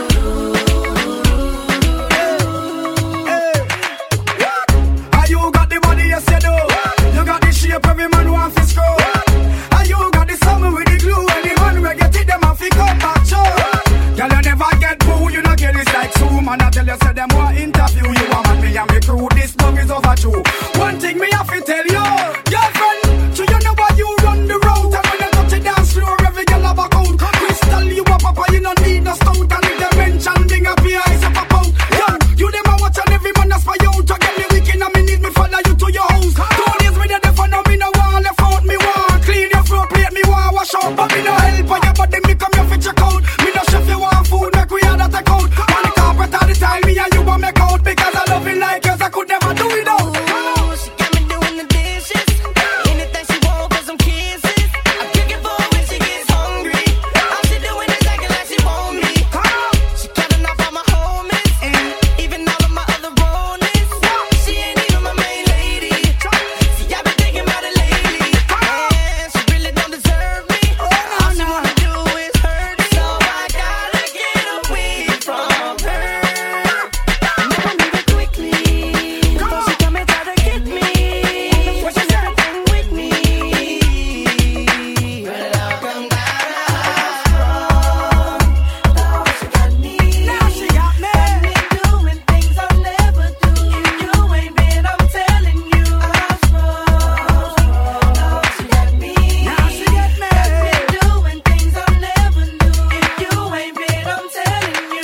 Are you got the body, yes you do. You got the shape, every man want to screw. Are you got the summer with the glue? Any man where get it, them and fi come back show. Girl, you never get boo, you know get it's like two. Man, I tell you, say them want interview you. Want man, me and me crew, this love is overdue. One thing me have to tell you, girlfriend, so you know why you run the road. And when you touch it down slow, every girl have a count. Crystal, you a papa, you don't need no stout. And if they mention, bring up your eyes up a pound. Yo, you them a watch and every man aspire out. To get me wicked and me need me follow you to your house. Two days with the for now, me no want left out. Me want clean your floor plate, me want wash out. But me no help on your body, me come here for check out. Me no chef, you want food, make we had a take out. On the carpet all the time, me and you want make out. Because I love it like yours, I could never do it out. Ooh, she got me doing the dishes. Anything she want for some kisses. I kick it for her when she gets hungry. All she doing is acting like she want me. She cutting off all my homies, even all of my other ronies. She ain't even my main lady. See, I've been thinking about it lately. And she really don't deserve me. All she wanna do is hurt me. So I gotta get away from her. Never leave it quickly. Before she come and try to get me. Before she's everything with me. Her love come down from. She got me. Now she got me. Got me doing things I'll never do. If you ain't been, I'm telling you. I'm strong. She got me. Now she got me. Got me doing things I'll never do. If you ain't been, I'm telling you.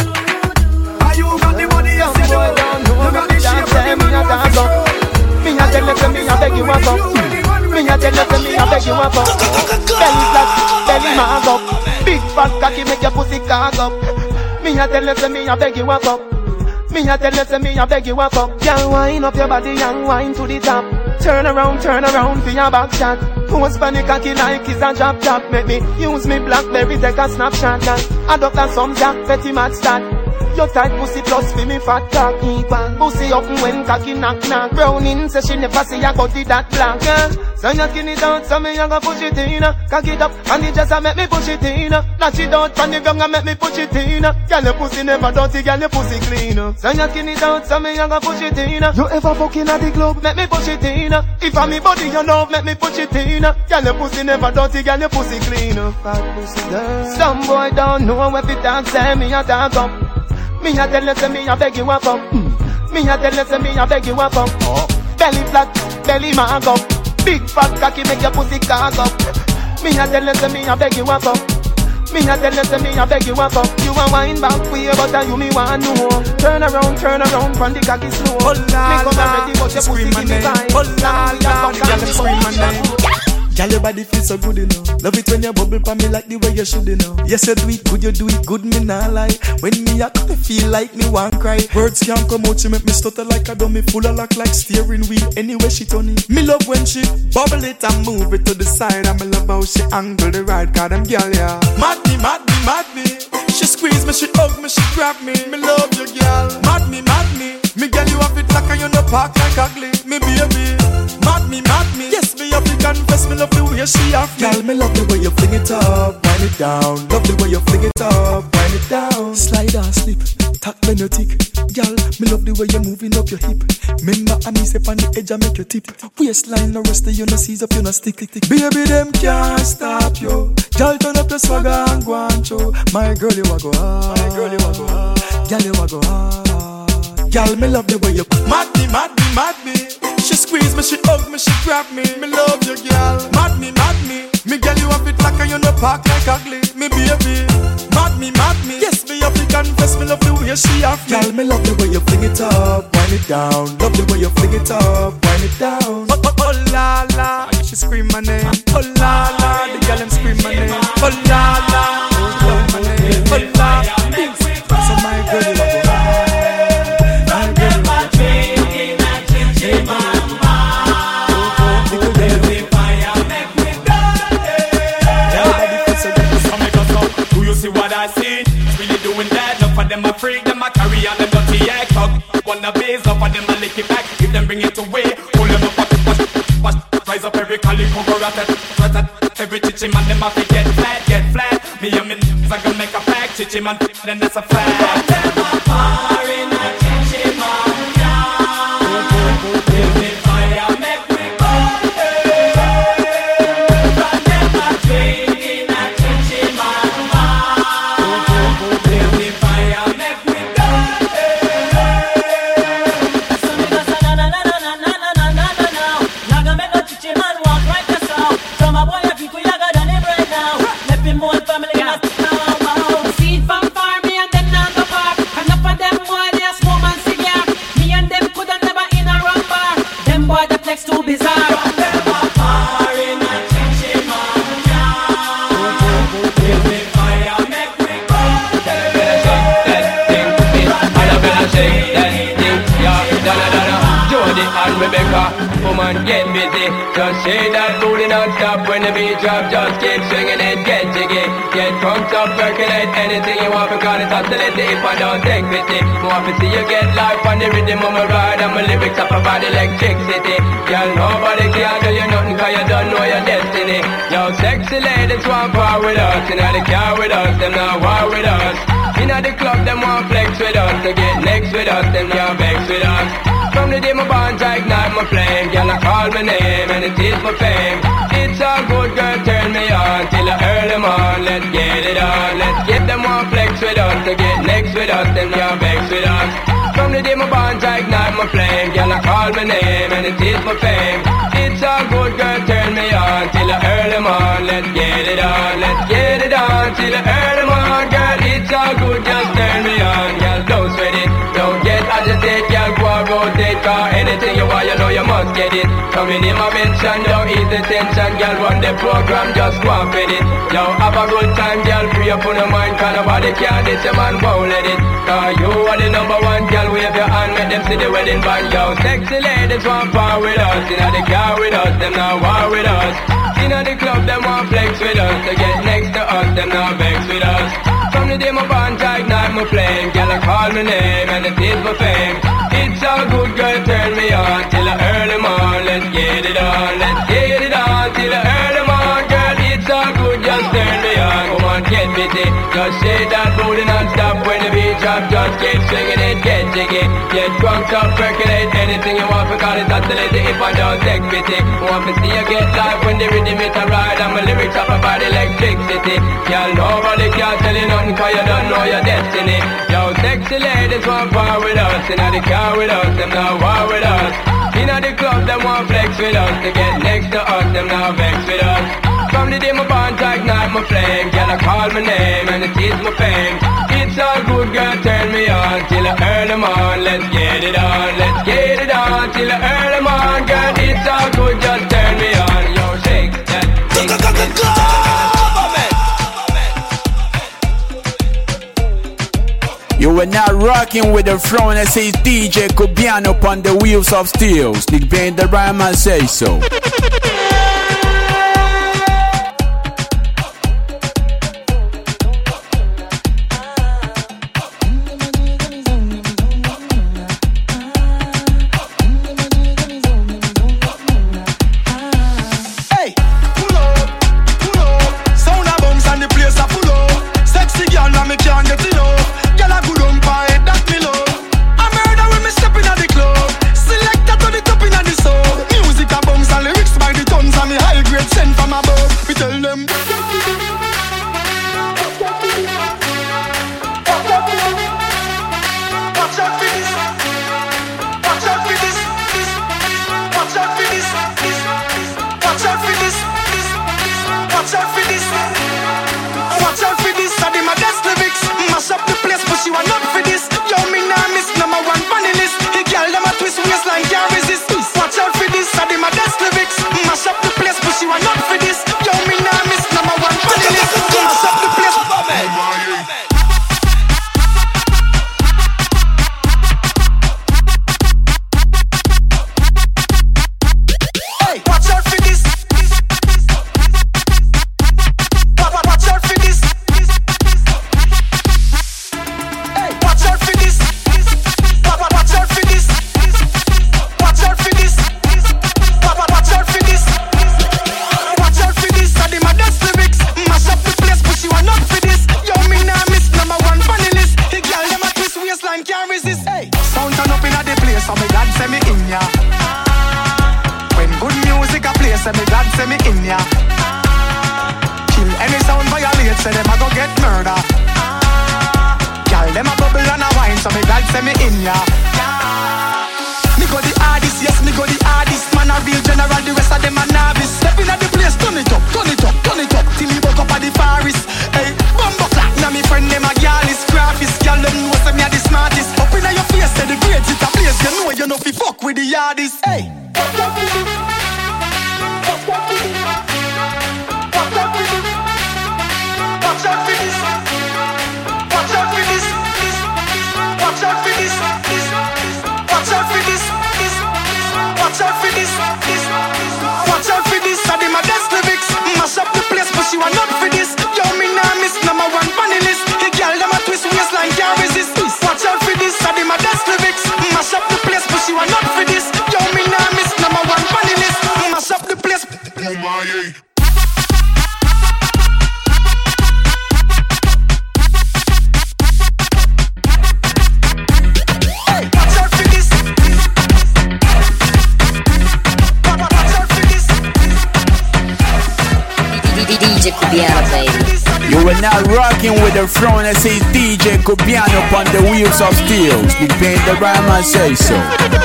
Are you got the body, yes you do. You got the shape, every man want to screw. Me a tell you, say me a beg you a go. Me a tell you, say me a beg you a go. Belly flat, belly mag up. Big fat cocky make your pussy cog up. Me a tell you, say me a beg you a go. Me a tell you, say me a beg you a go. Girl, wind up your body and wind to the top. Turn around, turn around for your back shot. Post funny cocky like it's a drop top. Make me use me Blackberry take a snapshot. Girl, adopt a some jack, petty mad start. Your tight pussy plus for me fat cock equal. Pussy up when cocky knock knock. Browning say she never see a body that black. Girl, so you skin it out, so me a go push it in. Cock it up and it just a make me push it in. Knock it out from the ground and make me push it in. Girl, your pussy never dirty, girl, your pussy clean. So you skin it out, so me a go push it in. You ever fucking at the club, make me push it in. If I'm me body you love, make me push it in. Girl, your pussy never dirty, girl, your pussy clean. Fat pussy girl. Some boy don't know if it talk, say me a talk up. Me a tell you, say me a beg you a fuck. Me a tell you, say me a beg you a fuck. Belly flat, belly mag up. Big fat cocky make your pussy cog up. Me a tell you, say me a beg you a fuck. Me a tell you, say me a beg you a fuck. You a wine back way, but a you me want know. Turn around, turn around, from the cocky slow. Oh la me come la, ready, but your pussy scream my give me name. vibe. Oh la la, the girl scream my name. Girl, your body feels so good, you know. Love it when you bubble pa me like the way you should, you know. Yes, you do it good, you do it good, me nah lie. When me a come, I feel like me want cry. Words can't come out, she make me stutter like a dummy. Full of lock like steering wheel, anyway she turn it. Me love when she bubble it and move it to the side. And me love how she angle the ride, cause them girl, yeah. Mad me, mad me, mad me. She squeeze me, she hug me, she grab me. Me love you, girl. Mad me, mad me. Me girl, you have it like a you no park like ugly. Me baby. Mad me, mad me. Yes, me have to confess, me love the way she have me. Girl, me love the way you fling it up, wind it down. Love the way you fling it up, wind it down. Slide or slip, tack when you tick. Girl, me love the way you moving up your hip. Remember, I me say on the edge I make you tip. Waistline no rusty, you no seize up, you no stick, tick, tick. Baby, them can't stop you. Girl, turn up the swagger and go on show. My girl, you a go hard. My girl, you a go hard. Girl, you a go hard. Girl, me love the way you mad me, mad me, mad me. She squeeze me, she hug me, she grab me. Me love you, girl. Mad me, mad me. Me girl, you have it like a you no park like ugly. Me me baby. Mad me, mad me. Yes, me have to confess, me love the way she have me. Girl, me love the way you fling it up, wind it down. Love the way you fling it up, wind it down. Oh, oh, oh la la, she scream my name. Oh la la, the girl them scream my name. Oh la la, oh my name. Oh la, so my girl you love her. My girl you love her. See what I see, really doing that. Enough of them a freak, them a carry on them dirty act. Talk wanna base, enough of them a lick it back. If them bring it away, pull them up, push, push, push. Rise up every collie, cover at it, rat it. Every chichi man, them a fi get flat, get flat. Me and me n***s a gonna make a pack. Chichi man, then that's a fact. Them a far in a chichi man, yeah. Give me fire, make me burn it. Run them a drink in a chichi man. Too bizarre. And Rebecca, woman, get busy. Just say that booty non-stop when the beat drop. Just keep swinging it, get jiggy. Get drunk up, percolate anything you want because it's oscillating if I don't take pity. Want to see you get life on the rhythm of my ride and my lyrics up about electricity. Girl, nobody can do you nothing cause you don't know your destiny. Yo, sexy ladies want power with us. You know they car with us, them not war with us. You know the club, them want flex with us. To get next with us, them can't vex with us. From the day my bonds I ignite my flame. Girl, I call my name and it is my fame. It's a good girl, turn me on till I earn them on. Let's get it on. Let's get them on flex with us. To get next with us, them can't vex with us. From the day my bonds I ignite my flame. Girl, I call my name and it is my fame. It's a good girl, turn me on till I earn them on. Let's get it on. Let's get it on till I earn them on. Girl, it's a good, just turn me on. Girl, don't sweat it, don't get agitated. Girl, go and rotate, cause anything you want, you know you must get it. Coming in my mention, don't ease the tension. Girl, run the program, just go and fit it. Yo, have a good time, girl, free up on your mind. Cause nobody can this, your man won't let it. Cause you are the number one, girl, wave your hand, make them see the wedding band. Yo, sexy ladies want power with us. You know the car with us, them not war with us. You know the club, them want flex with us. To get next to us, them not vex with us. From the day my bond I ignite my flame. Girl, I call my name and it is my fame. It's a good girl, turn me on till I earn them on. Let's get it on, let's get it on till I earn them on. Girl, it's a good, just turn me on. Come on, get busy. Just shake that booty non-stop when the beat drop. Just keep swinging it, get jiggy. Get drunk up, percolate anything you want because it's oscillating if I don't take pity. Want to see you get live when the rhythm it a ride and my lyrics up about electricity. Girl, nobody can tell you nothing cause you don't know your destiny. Yo, sexy ladies want power with us. You know the car with us, them not war with us. You know the club, them want flex with us. To get next to us, them not vex with us. From the day my bond I ignite my flame. Girl, I call my name and it is my fame. It's all good, girl, turn me on till I earn them on. Let's get it on, let's get it on till I earn them on. Girl, it's all good, just turn me on. Yo, shake that thing. You were now rocking with the throne that says D J Cubiano upon the wheels of steel. Sneak Bang the rhyme and say so. Music a bounce and lyrics by the yeah. D J Cubiano, baby. You are now rocking with the throne that says D J Cubiano upon the wheels of steel. Big Pain the rhyme and say so.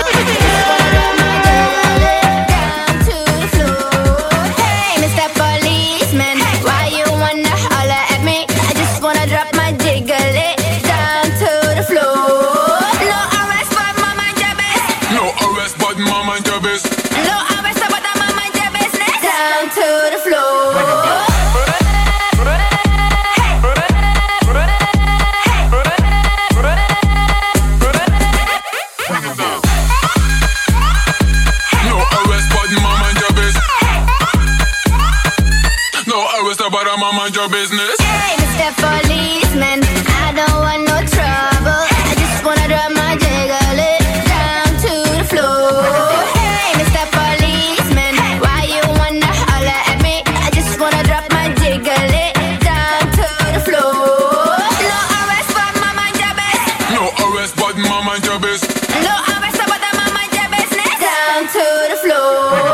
Hey, Mister Policeman, why you wanna holler at me? I just wanna drop my jiggle it down to the floor. No arrest, but mama and your business. No arrest, but mama and your business. No arrest, but mama and your business. Down to the floor. But I'm a mind your business. Hey, Mister Policeman, I don't want no trouble. I just wanna drop my jiggle it down to the floor. Hey, Mister Policeman, why you wanna holler at me? I just wanna drop my jiggle it down to the floor. No arrest, but mama and your business. No arrest, but mama and your business. No arrest, but mama and your business. Down to the floor.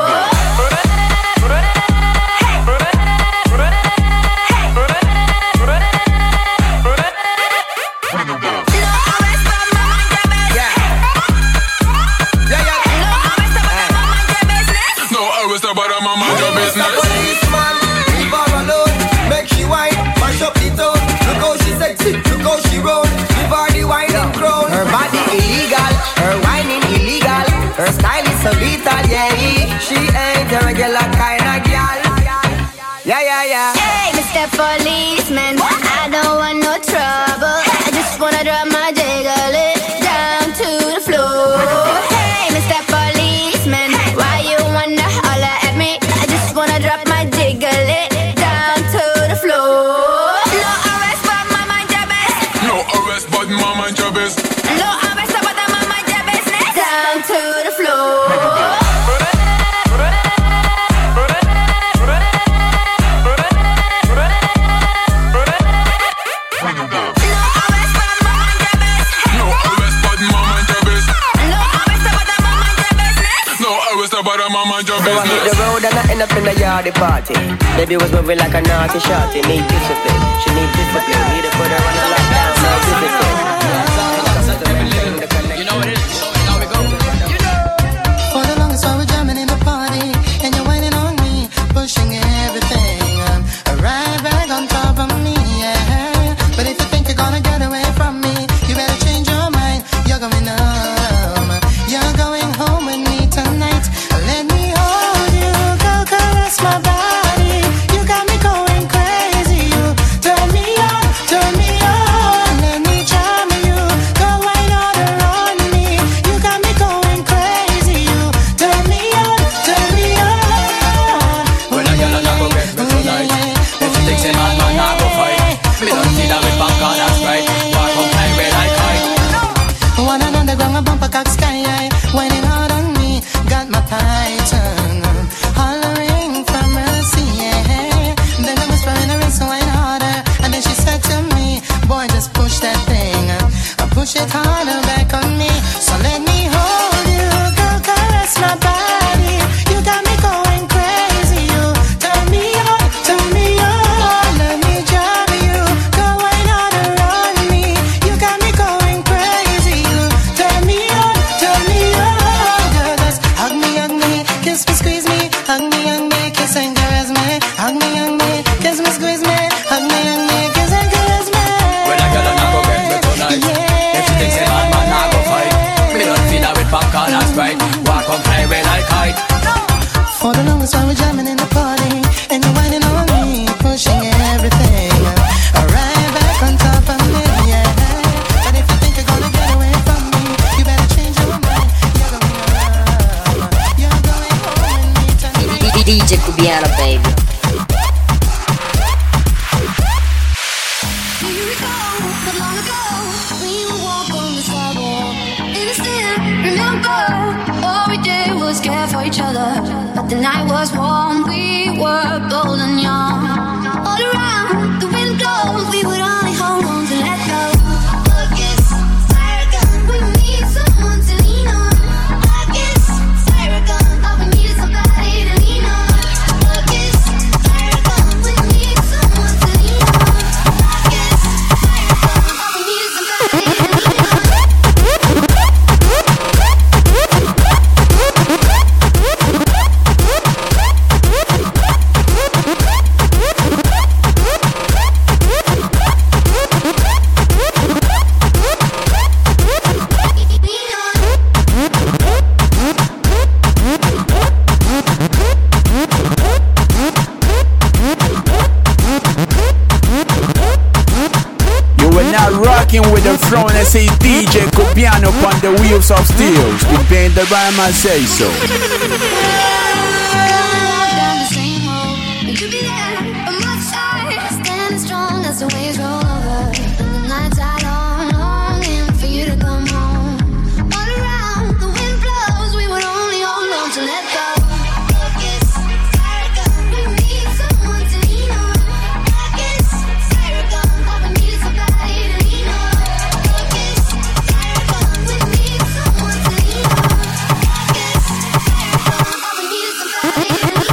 But I'm a mind your business. Policeman, leave her alone. Make she whine, mash up the town. Look how she sexy, look how she roll. Give her the whining crown. Her body illegal, her whining illegal. Her style is so lethal, yeah. She ain't a regular kind of girl. Yeah, yeah, yeah. Hey, Mister Policeman, I don't want no trouble. I just wanna drop my jiggle it down to the floor. Hey, Mister Policeman, why you wanna holler at me? I just wanna drop my jiggle it down to the floor. No arrest, but mama and your business. No arrest, but mama and your business. No arrest, but mama and your business. Down to the floor. But I'm a mind your So I hit the road and I end up in a yardy party. Baby was moving like a naughty shorty. Need discipline, she need discipline. Need to put her on a lockdown, no discipline. You know what it is, now we go. For the longest while we're jamming in the party, and you're waiting on me, pushing everything right back on top of me, yeah. But if you think you're gonna get away from me, you better change your mind. You're going home, you're going home with me tonight. Let me hold you, go caress my body. You got me going crazy. You turn me on, turn me on. Let me charm you, go right all around me. You got me going crazy. You turn me on, turn me on. When I get a knock go get me tonight. If you think say man, man, I go fight. Me don't see that with back on, that's right. Walk on time when I kite. One and on the ground, a bumper cock sky high, whining hard on me, got my python hollering for mercy, yeah. Then I was trying to race wine harder, and then she said to me, boy, just push that thing, uh, push it harder back on me. So let me hold you, go caress my body. You got me going crazy. You turn me on, turn me on. Let me drive you, go right out around me. You got me going crazy. You turn me on, turn me on. Girl, just hug me, hug me, kiss me, squeeze me, hug me, hug me, kiss and caress me, hug me, hug me, kiss me, squeeze me, hug me, hug me, kiss and caress me. When I get a knock go get me tonight. If you think say man, man, I go fight. Me don't see that with back on, that's right. Walk on time when I kite. For the longest while we're jamming in the party, and you're whining on me, pushing everything right back on top of me, yeah. But if you think you're gonna get away from me, you better change your mind. You're going home, you're going home with me tonight. D J Cubiano, baby. Here we go, not long ago, we would walk on the sidewalk. Innocent, remember, all we did was care for each other. But the night was warm, we were golden young. All around, the wind blows, we would only hold on to let go. I guess, fire gun, we need someone to lean on. I guess, fire gun, all we need is somebody to lean on. I guess, fire gun, we need someone to lean on. I guess, fire gun, all we need is somebody to lean on. With the throne and say D J Copiano upon the wheels of steel. Big Bang the rhyme and say so. Down the same hole, and you be there on my side, standing strong as the waves roll over. And the nights are long, longing for you to come home. All around, the wind blows, we would only hold on to let go. I guess, fire gun, we need someone to lean on. I guess, fire gun, all we need is somebody to lean on. I guess, fire gun, we need someone to lean on. I guess, fire gun, all we need is somebody to lean on.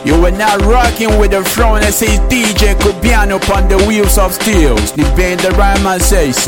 You were not rocking with the throne that says D J Cubiano upon the wheels of steel. Nick Bane the rhyme and say so.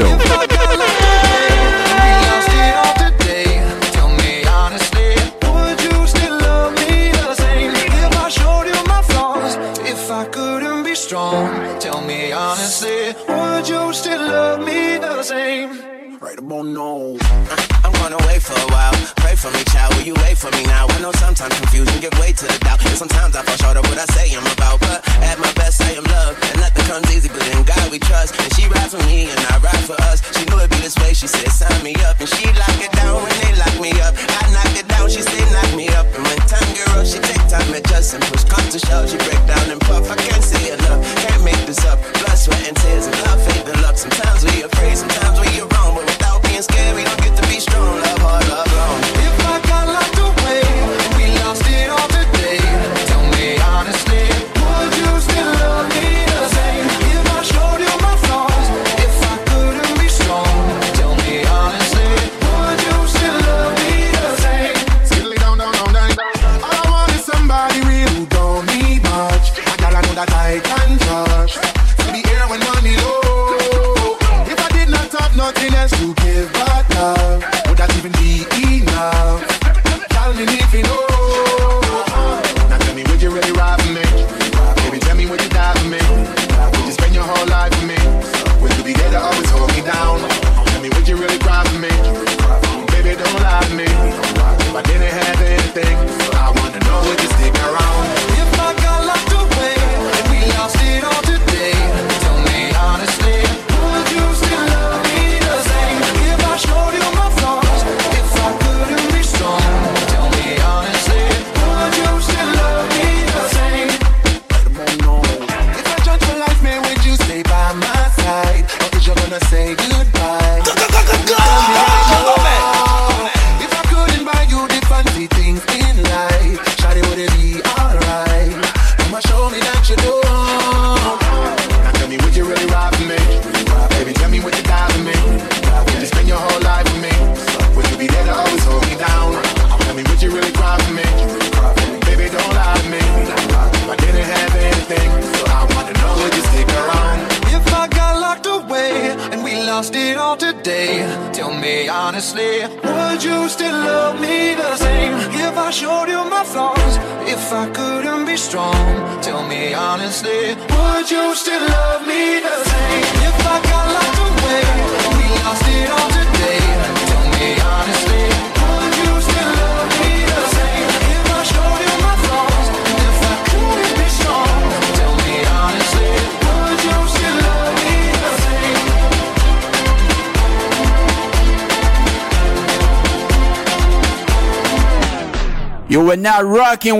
Strong. Tell me honestly, would you still love me the same? Right about now. I'm gonna wait for a while. Pray for me, child. Will you wait for me now? I know sometimes confusion give way to the doubt, and sometimes I fall short of what I say I'm about. But at my best, I am loved, and nothing comes easy. But in God we trust, and she rides for me, and I ride for us. She knew it'd be this way. She said, "Sign me up," and she lock it down when they lock me up. I knock it down. She say, "Knock me up." And when time get rough, she take time adjust and push come to shove. She break down and puff. I can't say enough. Can't make this up. Blood, sweat, and tears, and love, faith, and luck. Sometimes we afraid, sometimes we are wrong, but without being scared, we don't get to be strong. Love hard, love long. If I got locked away, we lost it all today. Tell me honestly, would you still love me the same? If I showed you my flaws, if I couldn't be strong, tell me honestly, would you still love me the same? Skiddly down, down, down, down. All I want is somebody real who don't need much. A girl I know that I can trust. To be here when money low. If I did not have nothing else to give but love, would that even be enough? Tell me if you know. Now tell me, would you really ride for me? Baby, tell me, would you die for me? Would you spend your whole life for me? Would you be there to always hold me down? Tell me, would you really cry for me? Baby, don't lie to me. If I didn't have anything, I wanna know, would you stick around? If I got locked away and we lost it all today, tell me honestly, would you still love me the same? If I showed you my flaws, if I couldn't be strong, tell me honestly, would you still love me the same? If I judge your life, man, would you stay by my side? Or is you gonna say goodbye? If I couldn't buy you the fancy things in life, shawty, would it be alright? I'ma show me that you do. Now tell me, would you really ride for me? Baby, tell me, would you die for me? Would you spend your whole life for me? Would you be there to always hold me down? Tell me, would you really cry for me? Baby, don't lie to me. If I didn't have anything, so I want to know, would you stick around? If I got locked away and we lost it all today, tell me honestly, would you still love me the same? If I showed you my flaws, if I couldn't be strong, tell me honestly, would you still love me the same? If I got locked away and we lost it all today, tell me honestly, would you still love me the same? If I showed you my flaws, if I couldn't be strong, tell me honestly, would you still love me the same? You were not rocking